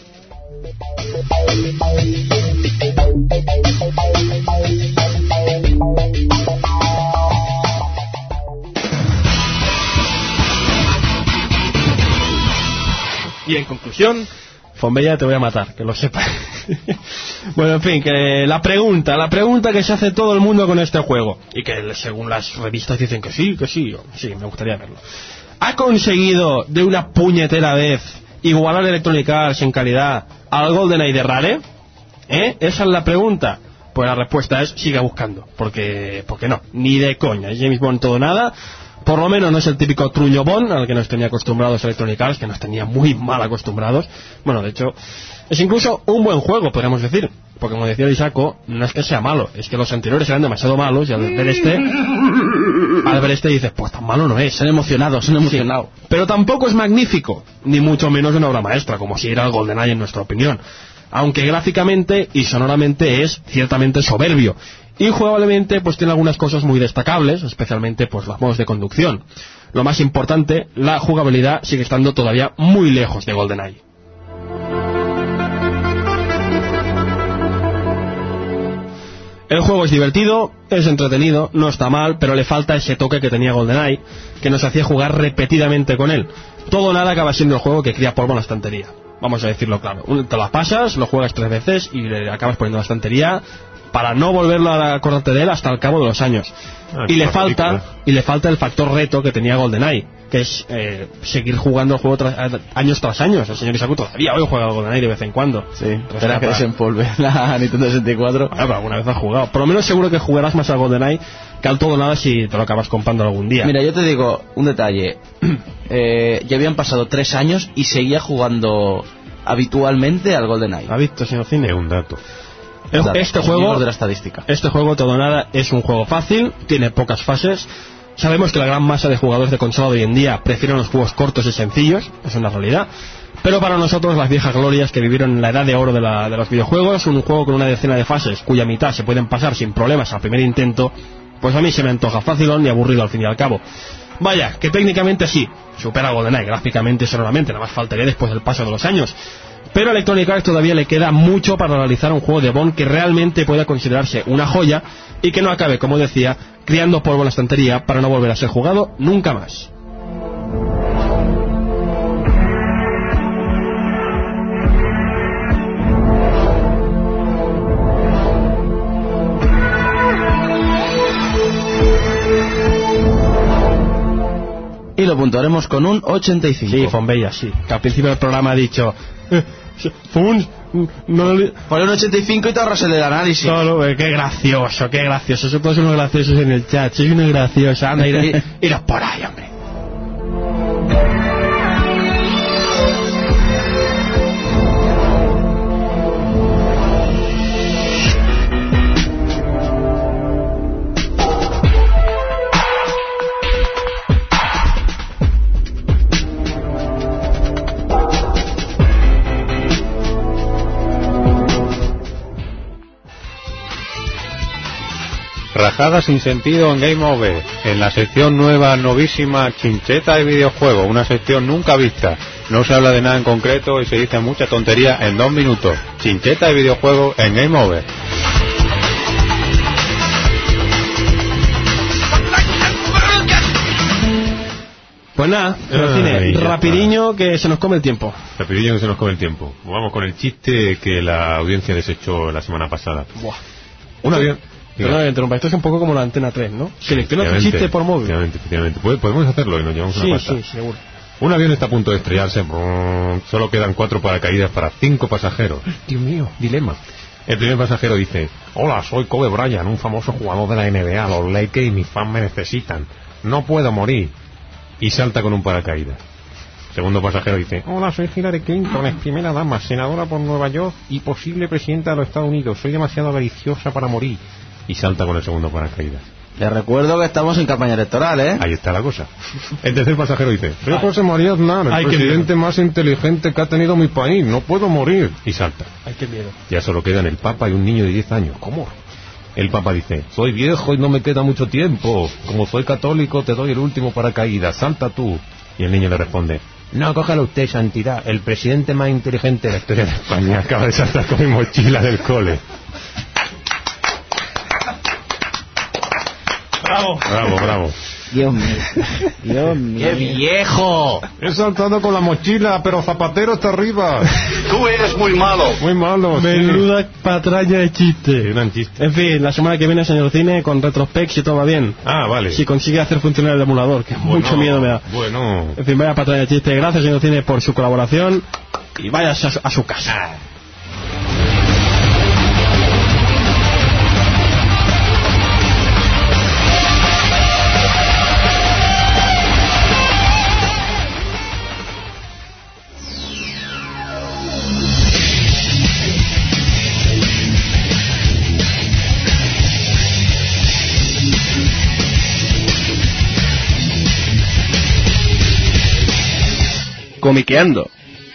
S3: Y en conclusión, Fonbella, te voy a matar, que lo sepas. Bueno, en fin, que la pregunta que se hace todo el mundo con este juego, y que según las revistas dicen que sí, me gustaría verlo. ¿Ha conseguido de una puñetera vez igualar Electronic Arts en calidad al GoldenEye de Rare? Esa es la pregunta. Pues la respuesta es siga buscando, porque no, ni de coña. James Bond todo nada. Por lo menos no es el típico truño Bond al que nos tenía acostumbrados Electronic Arts, que nos tenía muy mal acostumbrados. Bueno, de hecho, es incluso un buen juego, podríamos decir. Porque como decía Isako, no es que sea malo, es que los anteriores eran demasiado malos y al ver este dices, pues tan malo no es.
S4: Se han emocionado.
S3: Sí, pero tampoco es magnífico, ni mucho menos una obra maestra, como si era el GoldenEye en nuestra opinión. Aunque gráficamente y sonoramente es ciertamente soberbio. Y jugablemente pues tiene algunas cosas muy destacables, especialmente pues los modos de conducción. Lo más importante, la jugabilidad sigue estando todavía muy lejos de GoldenEye. El juego es divertido, es entretenido, no está mal, pero le falta ese toque que tenía GoldenEye, que nos hacía jugar repetidamente con él. Todo nada acaba siendo el juego que cría polvo en la estantería. Vamos a decirlo claro. Te lo pasas, lo juegas 3 veces y le acabas poniendo en la estantería para no volverlo a acordarte de él hasta el cabo de los años. Y le falta el factor reto que tenía GoldenEye, que es seguir jugando el juego años tras años. El señor Isaku todavía hoy juega al GoldenEye de vez en cuando.
S4: Sí, espera que desempolve la Nintendo 64.
S3: Bueno, pero alguna vez has jugado. Por lo menos seguro que jugarás más al GoldenEye que al todo nada si te lo acabas comprando algún día.
S4: Mira, yo te digo un detalle. Ya habían pasado 3 años y seguía jugando habitualmente al GoldenEye.
S3: ¿Ha visto, señor Cine?
S1: Es un dato.
S3: Este juego
S4: de la estadística.
S3: Este juego, todo nada, es un juego fácil, tiene pocas fases. Sabemos que la gran masa de jugadores de consola de hoy en día prefieren los juegos cortos y sencillos, es una realidad. Pero para nosotros, las viejas glorias que vivieron en la edad de oro de los videojuegos, un juego con una decena de fases, cuya mitad se pueden pasar sin problemas al primer intento, pues a mí se me antoja fácilón y aburrido al fin y al cabo. Vaya, que técnicamente sí, supera a GoldenEye, gráficamente y sonoramente, nada más faltaría después del paso de los años. Pero a Electronic Arts todavía le queda mucho para realizar un juego de Bond que realmente pueda considerarse una joya y que no acabe, como decía, criando polvo en la estantería para no volver a ser jugado nunca más.
S4: Y lo puntuaremos con un 85.
S3: Sí, Fonbella, sí. Que al principio del programa ha dicho...
S4: Por un 85 y te ahorras el del análisis.
S3: Claro, qué gracioso, qué gracioso. Son todos unos graciosos en el chat. Sois unos graciosos. Anda, iros por ahí, hombre.
S1: Rajada sin sentido en Game Over, en la sección nueva, novísima, chincheta de videojuegos, una sección nunca vista. No se habla de nada en concreto y se dice mucha tontería en 2 minutos. Chincheta de videojuegos en Game Over.
S3: Pues nada, Cine, rapidiño que se nos come el tiempo.
S1: Rapidillo que se nos come el tiempo. Vamos con el chiste que la audiencia desechó la semana pasada.
S3: Buah.
S1: Un avión...
S3: Perdón, me interrumpa, esto es un poco como la Antena 3, ¿no? Selecciona tu chiste por móvil.
S1: Efectivamente. Podemos hacerlo y nos llevamos una pasta.
S3: Sí, seguro.
S1: Un avión está a punto de estrellarse. Solo quedan 4 paracaídas para 5 pasajeros. Dios mío, dilema. El primer pasajero dice: hola, soy Kobe Bryant, un famoso jugador de la NBA. Los Lakers y mis fans me necesitan. No puedo morir. Y salta con un paracaídas. Segundo pasajero dice: hola, soy Hillary Clinton, ex primera dama, senadora por Nueva York y posible presidenta de los Estados Unidos. Soy demasiado avariciosa para morir. Y salta con el segundo paracaídas.
S4: Les recuerdo que estamos en campaña electoral, ¿eh?
S1: Ahí está la cosa. El tercer pasajero dice: soy José María Aznar, el presidente más inteligente que ha tenido mi país. No puedo morir. Y salta.
S3: Ay, qué miedo.
S1: Ya solo quedan el Papa y un niño de 10 años. ¿Cómo? El Papa dice: soy viejo y no me queda mucho tiempo. Como soy católico, te doy el último paracaídas. Salta tú. Y el niño le responde: no, cójalo usted, santidad. El presidente más inteligente de la historia de España acaba de saltar con mi mochila del cole. Bravo.
S5: Dios mío.
S4: ¡Qué viejo!
S1: He saltado con la mochila, pero Zapatero está arriba.
S2: Tú eres muy malo.
S1: Muy malo.
S3: Menuda patraña de chiste.
S1: Sí, gran chiste.
S3: En fin, la semana que viene, señor Cine, con Retrospect, si todo va bien.
S1: Ah, vale.
S3: Si consigue hacer funcionar el emulador, que mucho miedo me da.
S1: Bueno.
S3: En fin, vaya patraña de chiste. Gracias, señor Cine, por su colaboración. Y vaya a su casa. Comiqueando.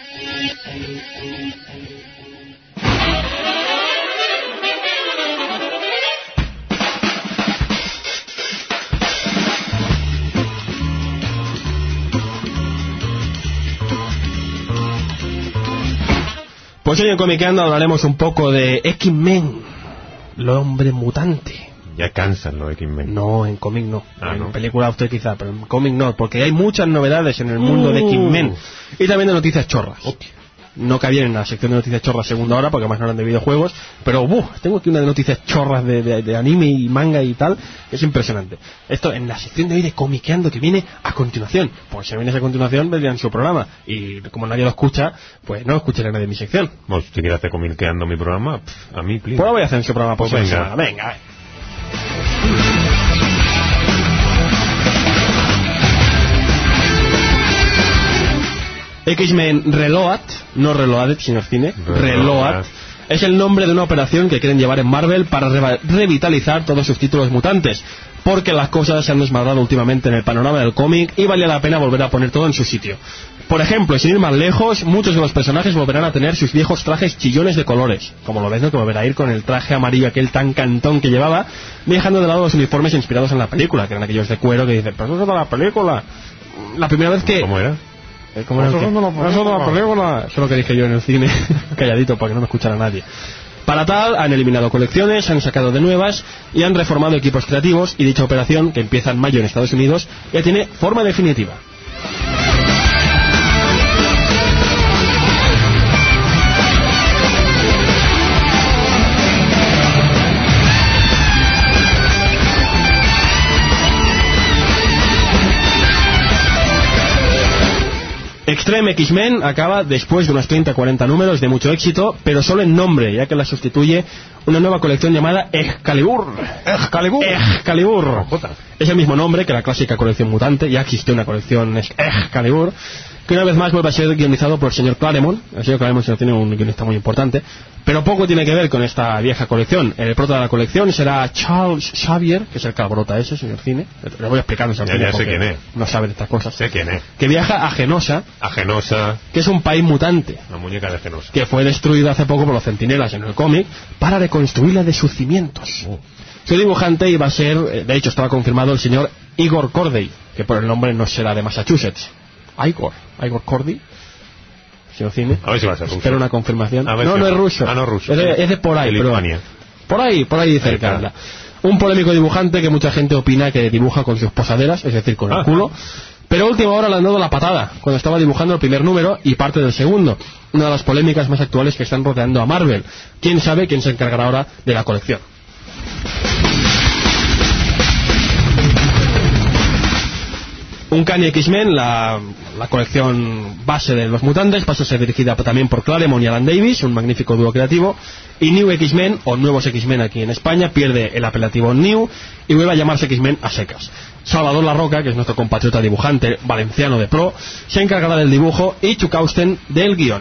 S3: Pues hoy en Comiqueando hablaremos un poco de X-Men, el hombre mutante.
S1: Ya cansan los X-Men.
S3: No, en cómic no.
S1: Ah,
S3: en
S1: ¿no?
S3: película usted quizá, pero en cómic no, porque hay muchas novedades en el mundo de X-Men. Y también de noticias chorras. No cabían en la sección de noticias chorras segunda hora, porque además no eran de videojuegos. Pero, tengo aquí una de noticias chorras de anime y manga y tal, que es impresionante. Esto en la sección de hoy de Comiqueando, que viene a continuación. Pues si viene a continuación, vendrían su programa. Y como nadie lo escucha, pues no escucharé nadie de mi sección.
S1: Bueno, si quieres hacer Comiqueando mi programa, a mí, please.
S3: Pues lo voy a hacer en su programa por
S1: Pues venga.
S3: semana. Venga, a ver. X-Men Reload, no Reloaded, señor Cine, Reload, es el nombre de una operación que quieren llevar en Marvel para revitalizar todos sus títulos mutantes, porque las cosas se han desmadrado últimamente en el panorama del cómic y valía la pena volver a poner todo en su sitio. Por ejemplo, sin ir más lejos, muchos de los personajes volverán a tener sus viejos trajes chillones de colores, como lo ves, ¿no? Que volverá a ir con el traje amarillo aquel tan cantón que llevaba, dejando de lado los uniformes inspirados en la película, que eran aquellos de cuero que dicen, pero eso es de la película. La primera vez que...
S1: ¿Cómo era?
S3: ¿Cómo era el que? Eso de la película. Eso es lo que dije yo en el cine, calladito, para que no me escuchara nadie. Para tal, han eliminado colecciones, han sacado de nuevas y han reformado equipos creativos, y dicha operación, que empieza en mayo en Estados Unidos, ya tiene forma definitiva. Extreme X-Men acaba después de unos 30-40 números de mucho éxito, pero solo en nombre, ya que la sustituye una nueva colección llamada Excalibur. Excalibur. Es el mismo nombre que la clásica colección mutante, ya existe una colección Excalibur, que una vez más vuelve a ser guionizado por el señor Claremont. El señor Claremont tiene un guionista muy importante, pero poco tiene que ver con esta vieja colección. El prota de la colección será Charles Xavier, que es el cabrota ese, señor Cine. Le voy a explicar,
S1: Ya sé quién es.
S3: No sabe de estas cosas.
S1: Sé quién es.
S3: Que viaja a Genosa,
S1: que
S3: es un país mutante,
S1: la muñeca de Genosa.
S3: que fue destruida hace poco por los centinelas en el cómic, para reconstruirla de sus cimientos. Su dibujante iba a ser, de hecho estaba confirmado, el señor Igor Corday, que por el nombre no será de Massachusetts. Igor Corday, señor Cine.
S1: A ver si va a ser ruso.
S3: Espero una confirmación.
S1: A ver
S3: No,
S1: si
S3: no
S1: va.
S3: es ruso.
S1: Ah, no es ruso.
S3: Es de por ahí,
S1: De
S3: pero
S1: Lituania.
S3: por ahí cerca.
S1: Cerca.
S3: Un polémico dibujante que mucha gente opina que dibuja con sus posaderas, es decir, con el culo. Pero a última hora le han dado la patada, cuando estaba dibujando el primer número y parte del segundo. Una de las polémicas más actuales que están rodeando a Marvel. ¿Quién sabe quién se encargará ahora de la colección? Uncanny X-Men, la colección base de los mutantes, pasa a ser dirigida también por Claremont y Alan Davis, un magnífico dúo creativo. Y New X-Men, o Nuevos X-Men aquí en España, pierde el apelativo New y vuelve a llamarse X-Men a secas. Salvador Larroca, que es nuestro compatriota dibujante valenciano de pro, se encargará del dibujo, y Chukausten del guión.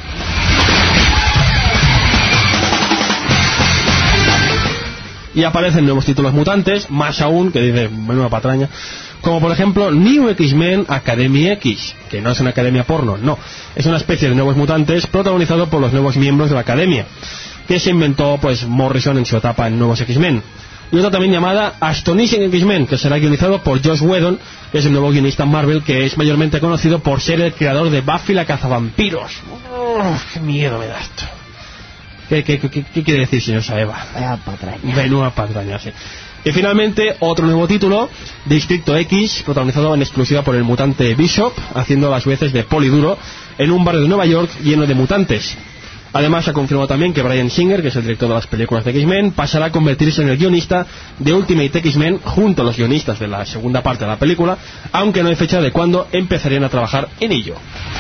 S3: Y aparecen nuevos títulos mutantes, más aún, que dice, menuda patraña, como por ejemplo New X-Men Academy X, que no es una academia porno, no, es una especie de nuevos mutantes protagonizado por los nuevos miembros de la academia, que se inventó pues Morrison en su etapa en Nuevos X-Men. Y otra también llamada Astonishing X-Men, que será guionizado por Joss Whedon, que es el nuevo guionista Marvel, que es mayormente conocido por ser el creador de Buffy la cazavampiros. ¡Qué miedo me da esto! ¿Qué quiere decir, señor Saeva? Menuda patraña, sí. Y finalmente, otro nuevo título, Distrito X, protagonizado en exclusiva por el mutante Bishop, haciendo las veces de Poliduro, en un barrio de Nueva York lleno de mutantes. Además, ha confirmado también que Bryan Singer, que es el director de las películas de X-Men, pasará a convertirse en el guionista de Ultimate X-Men junto a los guionistas de la segunda parte de la película, aunque no hay fecha de cuándo empezarían a trabajar en ello.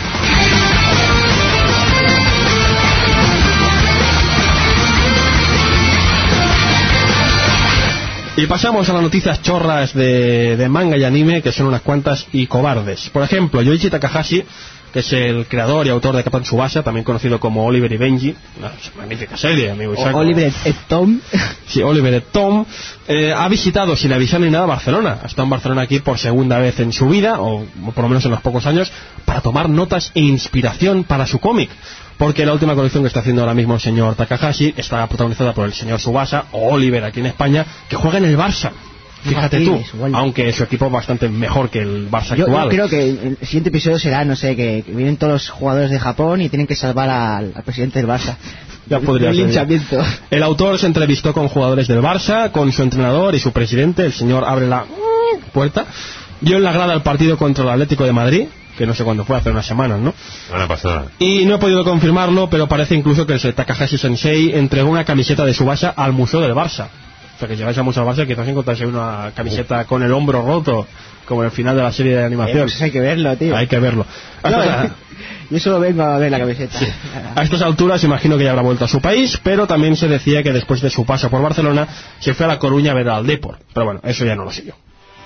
S3: Y pasamos a las noticias chorras de manga y anime, que son unas cuantas y cobardes. Por ejemplo, Yoichi Takahashi que es el creador y autor de Captain Tsubasa, también conocido como Oliver y Benji, una magnífica serie, amigo Isaac.
S5: Oliver et Tom.
S3: Sí, Oliver et Tom ha visitado, sin avisar ni nada, Barcelona. Ha estado en Barcelona aquí por segunda vez en su vida, o por lo menos en los pocos años, para tomar notas e inspiración para su cómic. Porque la última colección que está haciendo ahora mismo el señor Takahashi está protagonizada por el señor Tsubasa, o Oliver aquí en España, que juega en el Barça. Fíjate tú, aunque su equipo es bastante mejor que el Barça actual.
S5: Yo creo que el siguiente episodio será, no sé, que vienen todos los jugadores de Japón y tienen que salvar al presidente del Barça.
S3: Ya podría ser.
S5: Linchamiento.
S3: El autor se entrevistó con jugadores del Barça, con su entrenador y su presidente. El señor abre la puerta. Vio en la grada el partido contra el Atlético de Madrid, que no sé cuándo fue, hace unas semanas, ¿no?
S1: Semana pasada.
S3: Y no he podido confirmarlo, pero parece incluso que el Takahashi Sensei entregó una camiseta de Tsubasa al Museo del Barça. O sea, que llegáis al Museo del Barça, quizás encontráis una camiseta con el hombro roto, como en el final de la serie de animación.
S5: Pues hay que verlo, tío.
S3: Hay que verlo.
S5: Yo solo vengo a ver la camiseta.
S3: Sí. A estas alturas imagino que ya habrá vuelto a su país, pero también se decía que después de su paso por Barcelona se fue a La Coruña a ver al Depor. Pero bueno, eso ya no lo sé yo.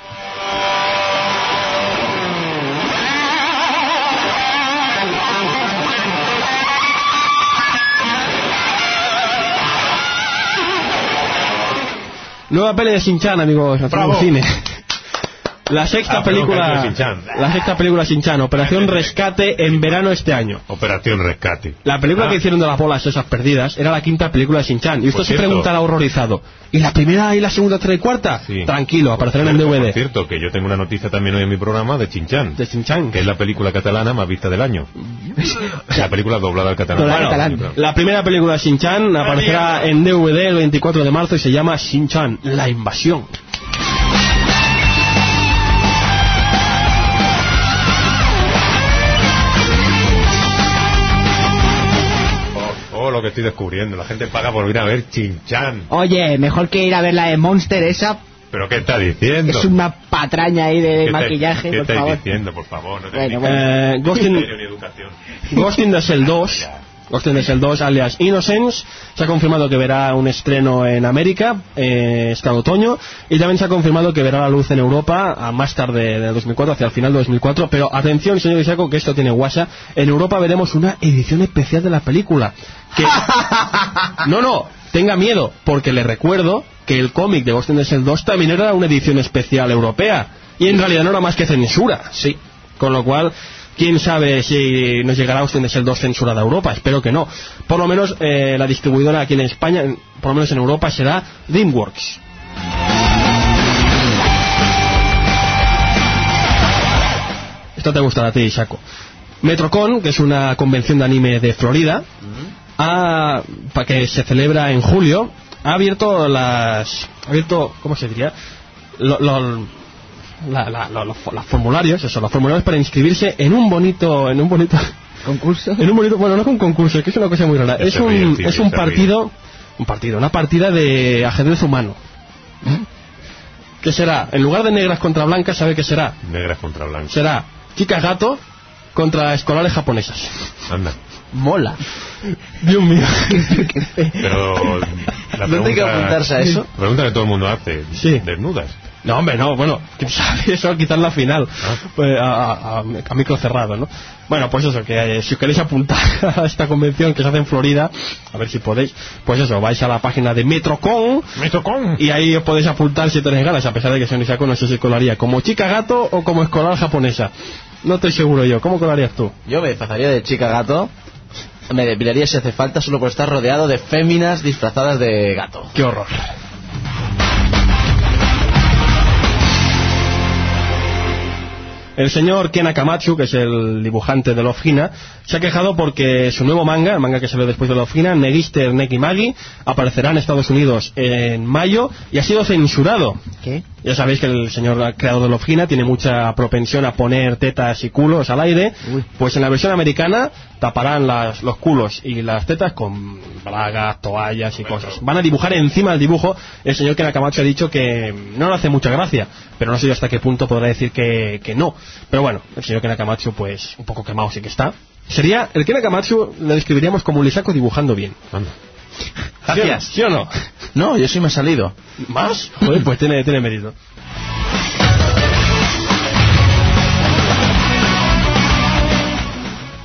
S3: Nueva peli de Shin-Chan, amigos,
S1: ¡Bravo!
S3: cine. La sexta película Shin-Chan, Operación Rescate en verano este año.
S1: Operación Rescate.
S3: La película que hicieron de las bolas esas perdidas era la quinta película de Shin-Chan. Y usted se preguntará horrorizado, ¿y la primera y la segunda, tercera y cuarta?
S1: Sí.
S3: Tranquilo, aparecerán en DVD.
S1: Por cierto, que yo tengo una noticia también hoy en mi programa de Shin-Chan.
S3: De Shin-Chan.
S1: Que es la película catalana más vista del año. La película doblada al catalán.
S3: Bueno, la primera película de Shin-Chan aparecerá en DVD el 24 de marzo y se llama Shin-Chan, la invasión.
S1: Lo que estoy descubriendo, la gente paga por ir a ver Shin-Chan.
S5: Oye, mejor que ir a ver la de Monster esa.
S1: ¿Pero qué está diciendo?
S5: Es una patraña ahí de maquillaje,
S1: ¿Qué
S5: por
S1: estáis
S5: favor.
S1: diciendo, por favor? No
S3: Ghost in the Shell 2, alias Innocence, se ha confirmado que verá un estreno en América este otoño, y también se ha confirmado que verá la luz en Europa a más tarde de 2004, hacia el final de 2004. Pero atención, señor Isaco, que esto tiene guasa. En Europa veremos una edición especial de la película. Que... No, tenga miedo, porque le recuerdo que el cómic de Ghost in the Shell 2 también era una edición especial europea, y en realidad no era más que censura. Sí. Con lo cual, quién sabe si nos llegará Ghost in the Shell 2 censurada a Europa. Espero que no. Por lo menos la distribuidora aquí en España, por lo menos en Europa, será DreamWorks. Esto te gustará a ti, Isaco. Metrocon, que es una convención de anime de Florida, para que se celebra en julio, ha abierto ¿cómo se diría? Los formularios, los formularios para inscribirse en un bonito
S5: concurso.
S3: Bueno, no con concurso, es que es una cosa muy rara. Es un partido, una partida de ajedrez humano. ¿Qué será? En lugar de negras contra blancas, ¿sabe qué será?
S1: Negras contra blancas.
S3: Será chicas gato contra escolares japonesas.
S1: Anda.
S5: Mola.
S3: Dios mío.
S1: Pero la
S4: ¿dónde hay que apuntarse a eso?
S1: La pregunta que todo el mundo hace.
S3: Sí.
S1: ¿Desnudas?
S3: No, hombre, no, bueno, ¿quién sabe? Eso quitar la final. Pues a micro cerrado, ¿no? Bueno, pues eso, que si queréis apuntar a esta convención que se hace en Florida, a ver si podéis, pues eso, vais a la página de Metrocon y ahí os podéis apuntar si tenéis ganas, a pesar de que señor Isaco no sé si colaría como chica gato o como escolar japonesa. No estoy seguro yo. ¿Cómo colarías tú?
S4: Yo me pasaría de chica gato. Me depilaría si hace falta solo por estar rodeado de féminas disfrazadas de gato.
S3: ¡Qué horror! El señor Ken Akamatsu, que es el dibujante de Love Hina, se ha quejado porque su nuevo manga, el manga que salió después de Love Hina, Negister Nekimagi, aparecerá en Estados Unidos en mayo y ha sido censurado.
S5: ¿Qué?
S3: Ya sabéis que el señor creador de Love Hina tiene mucha propensión a poner tetas y culos al aire.
S5: Uy.
S3: Pues en la versión americana taparán los culos y las tetas con bragas, toallas y cosas. Van a dibujar encima del dibujo. El señor Ken Akamatsu ha dicho que no le hace mucha gracia, pero no sé yo hasta qué punto podrá decir que no. Pero bueno, el señor Ken Akamatsu, pues un poco quemado sí que está. Sería, el Ken Akamatsu lo describiríamos como un Lisaco dibujando bien.
S4: Gracias.
S3: ¿Sí o no?
S4: No, yo sí me he salido.
S3: ¿Más? Joder, pues tiene mérito.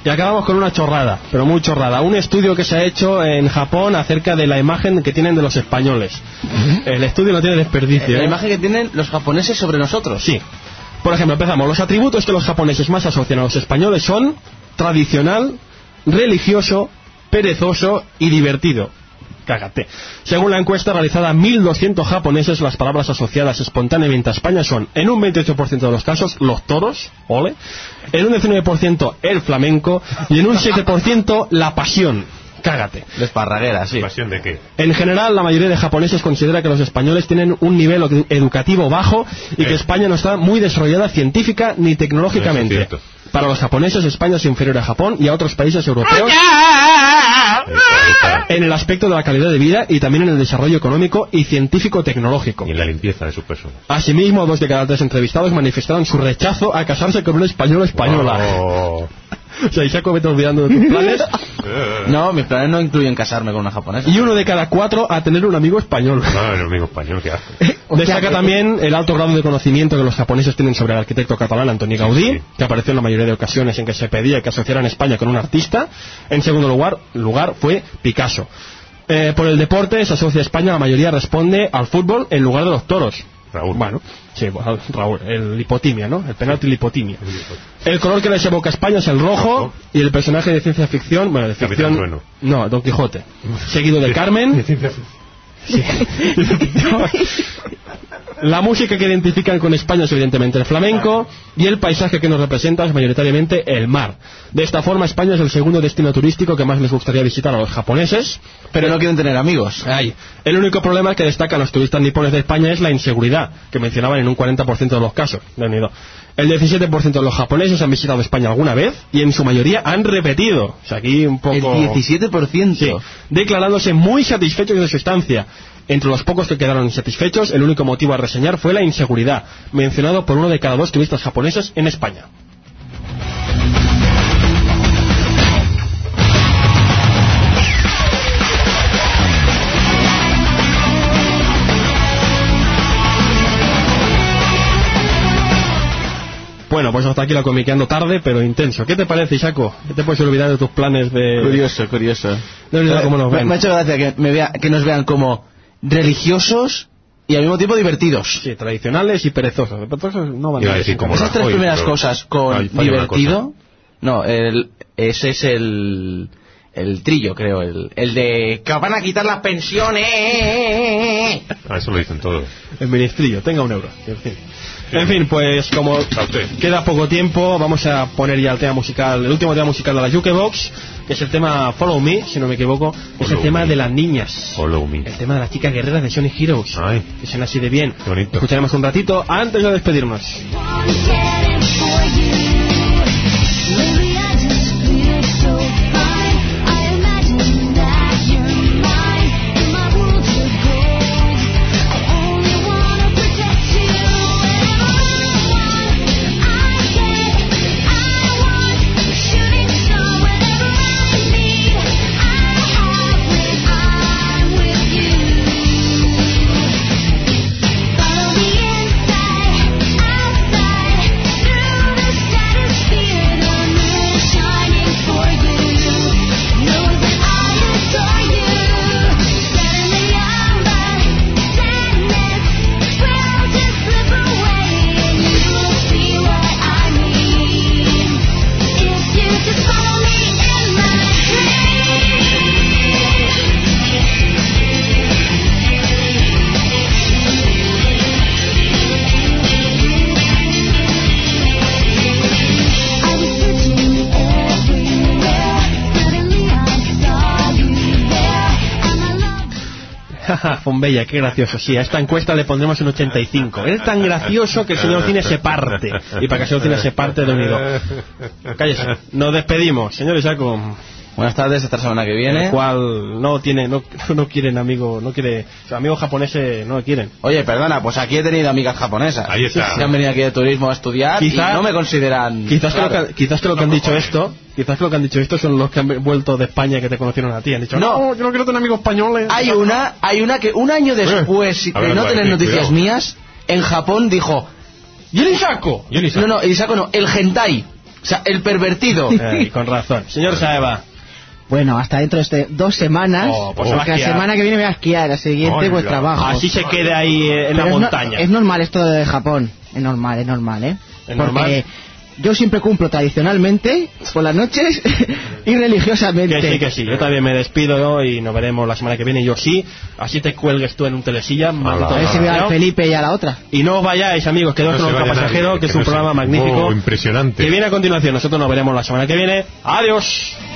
S3: Y acabamos con una chorrada, pero muy chorrada. Un estudio que se ha hecho en Japón acerca de la imagen que tienen de los españoles. El estudio no tiene desperdicio.
S4: La imagen que tienen los japoneses sobre nosotros.
S3: Sí. Por ejemplo, empezamos. Los atributos que los japoneses más asocian a los españoles son tradicional, religioso, perezoso y divertido. Cágate. Según la encuesta realizada a 1.200 japoneses, las palabras asociadas espontáneamente a España son, en un 28% de los casos, los toros, ole, en un 19% el flamenco y en un 7% la pasión. Cágate.
S4: La esparraguera, sí.
S1: ¿Pasión de qué?
S3: En general, la mayoría de japoneses considera que los españoles tienen un nivel educativo bajo y que España no está muy desarrollada científica ni tecnológicamente.
S1: Eso es cierto.
S3: Para los japoneses, España es inferior a Japón y a otros países europeos en el aspecto de la calidad de vida y también en el desarrollo económico y científico-tecnológico.
S1: Y en la limpieza de sus personas.
S3: Asimismo, 2 de cada 3 entrevistados manifestaron su rechazo a casarse con un español o española.
S1: Oh.
S3: O sea, Isako, vete olvidando de tus planes.
S4: No, mis planes no incluyen casarme con una japonesa.
S3: Y 1 de cada 4 a tener un amigo español.
S1: No, el amigo español, qué asco.
S3: Destaca también el alto grado de conocimiento que los japoneses tienen sobre el arquitecto catalán Antoni Gaudí,
S1: Sí.
S3: que apareció en la mayoría de ocasiones en que se pedía que asociaran España con un artista. En segundo lugar fue Picasso. Por el deporte se asocia a España, la mayoría responde al fútbol en lugar de los toros.
S1: Raúl.
S3: Bueno, sí, Raúl, el lipotimia, ¿no? El penalti lipotimia. El color que les evoca a España es el rojo y el personaje de ciencia ficción, bueno, de
S1: Capitán
S3: ficción,
S1: Trueno.
S3: no, Don Quijote, seguido de Carmen. Sí. La música que identifican con España es evidentemente el flamenco y el paisaje que nos representa es mayoritariamente el mar. De esta forma, España es el segundo destino turístico que más les gustaría visitar a los japoneses.
S4: Pero no quieren tener amigos.
S3: Ay, el único problema que destacan los turistas nipones de España es la inseguridad, que mencionaban en un 40% de los casos. El 17% de los japoneses han visitado España alguna vez y en su mayoría han repetido. O sea, aquí un poco...
S4: El 17%.
S3: Sí, declarándose muy satisfechos de su estancia. Entre los pocos que quedaron insatisfechos, el único motivo a reseñar fue la inseguridad, mencionado por 1 de cada 2 turistas japoneses en España. Bueno, pues hasta aquí la comiqueando tarde, pero intenso. ¿Qué te parece, Isako? ¿Qué te puedes olvidar de tus planes de...?
S4: Curioso.
S3: De verdad, cómo nos ven.
S4: Me ha hecho gracia que nos vean como religiosos y al mismo tiempo divertidos.
S3: Sí, tradicionales y perezosos. Perezosos no van
S1: Iba a
S3: a
S1: decir como
S4: Esas 3
S1: Rajoy,
S4: primeras
S1: pero
S4: cosas con
S1: ahí falla una
S4: divertido... No, ese es el trillo, creo. El de que van a quitar las pensiones.
S1: Eso lo dicen todos.
S3: El ministrillo, tenga €1. En fin, pues como queda poco tiempo, vamos a poner ya el tema musical, el último tema musical de la Jukebox, que es el tema Follow Me, si no me equivoco, es el tema de las niñas.
S1: Follow Me.
S3: El tema de las chicas guerreras de Sonic Heroes.
S1: Ay.
S3: Que suena así de bien.
S1: Qué bonito.
S3: Escucharemos un ratito antes de despedirnos. Fombella, qué gracioso. Sí, a esta encuesta le pondremos un 85. Es tan gracioso que el señor Cine se parte. Y para que el señor Cine se parte de unido. Cállese. Nos despedimos. Señor Isako.
S4: Buenas tardes, hasta la semana que viene.
S3: El cual no quieren amigo, no quiere, o sea, amigos japoneses no quieren.
S4: Oye, perdona, pues aquí he tenido amigas japonesas.
S1: Ahí está.
S4: Que han venido aquí de turismo a estudiar y no me consideran...
S3: Quizás que lo que han dicho esto son los que han vuelto de España que te conocieron a ti. Han dicho, no, yo no quiero tener amigos españoles.
S4: Hay una que un año después
S1: A
S4: de
S1: ver,
S4: no tener
S1: cuidado.
S4: noticias mías, en Japón dijo...
S3: ¿Y el Isako?
S4: No, el Isako no, el hentai. sea, el pervertido.
S3: Con razón. Señor Saeva.
S5: Bueno, hasta dentro de 2 semanas,
S3: Pues se va a
S5: porque la
S3: esquiar.
S5: semana que viene voy a esquiar, la siguiente pues trabajo.
S3: Así se quede ahí en la
S5: Pero
S3: montaña.
S5: es normal esto de Japón, es normal, ¿eh?
S3: ¿Es
S5: Porque
S3: normal?
S5: yo siempre cumplo tradicionalmente, por las noches, y religiosamente.
S3: Que sí. Yo también me despido y nos veremos la semana que viene. Yo sí, así te cuelgues tú en un telesilla. maldito
S5: A ver si veo a
S3: desgraciado.
S5: Felipe y a la otra.
S3: Y no os vayáis, amigos, quedaos
S1: No
S3: con
S1: se
S3: Nunca
S1: vaya
S3: Pasajero,
S1: nadie,
S3: que es
S1: que
S3: un
S1: no se-
S3: programa magnífico.
S1: Impresionante.
S3: Que viene a continuación. Nosotros nos veremos la semana que viene. ¡Adiós!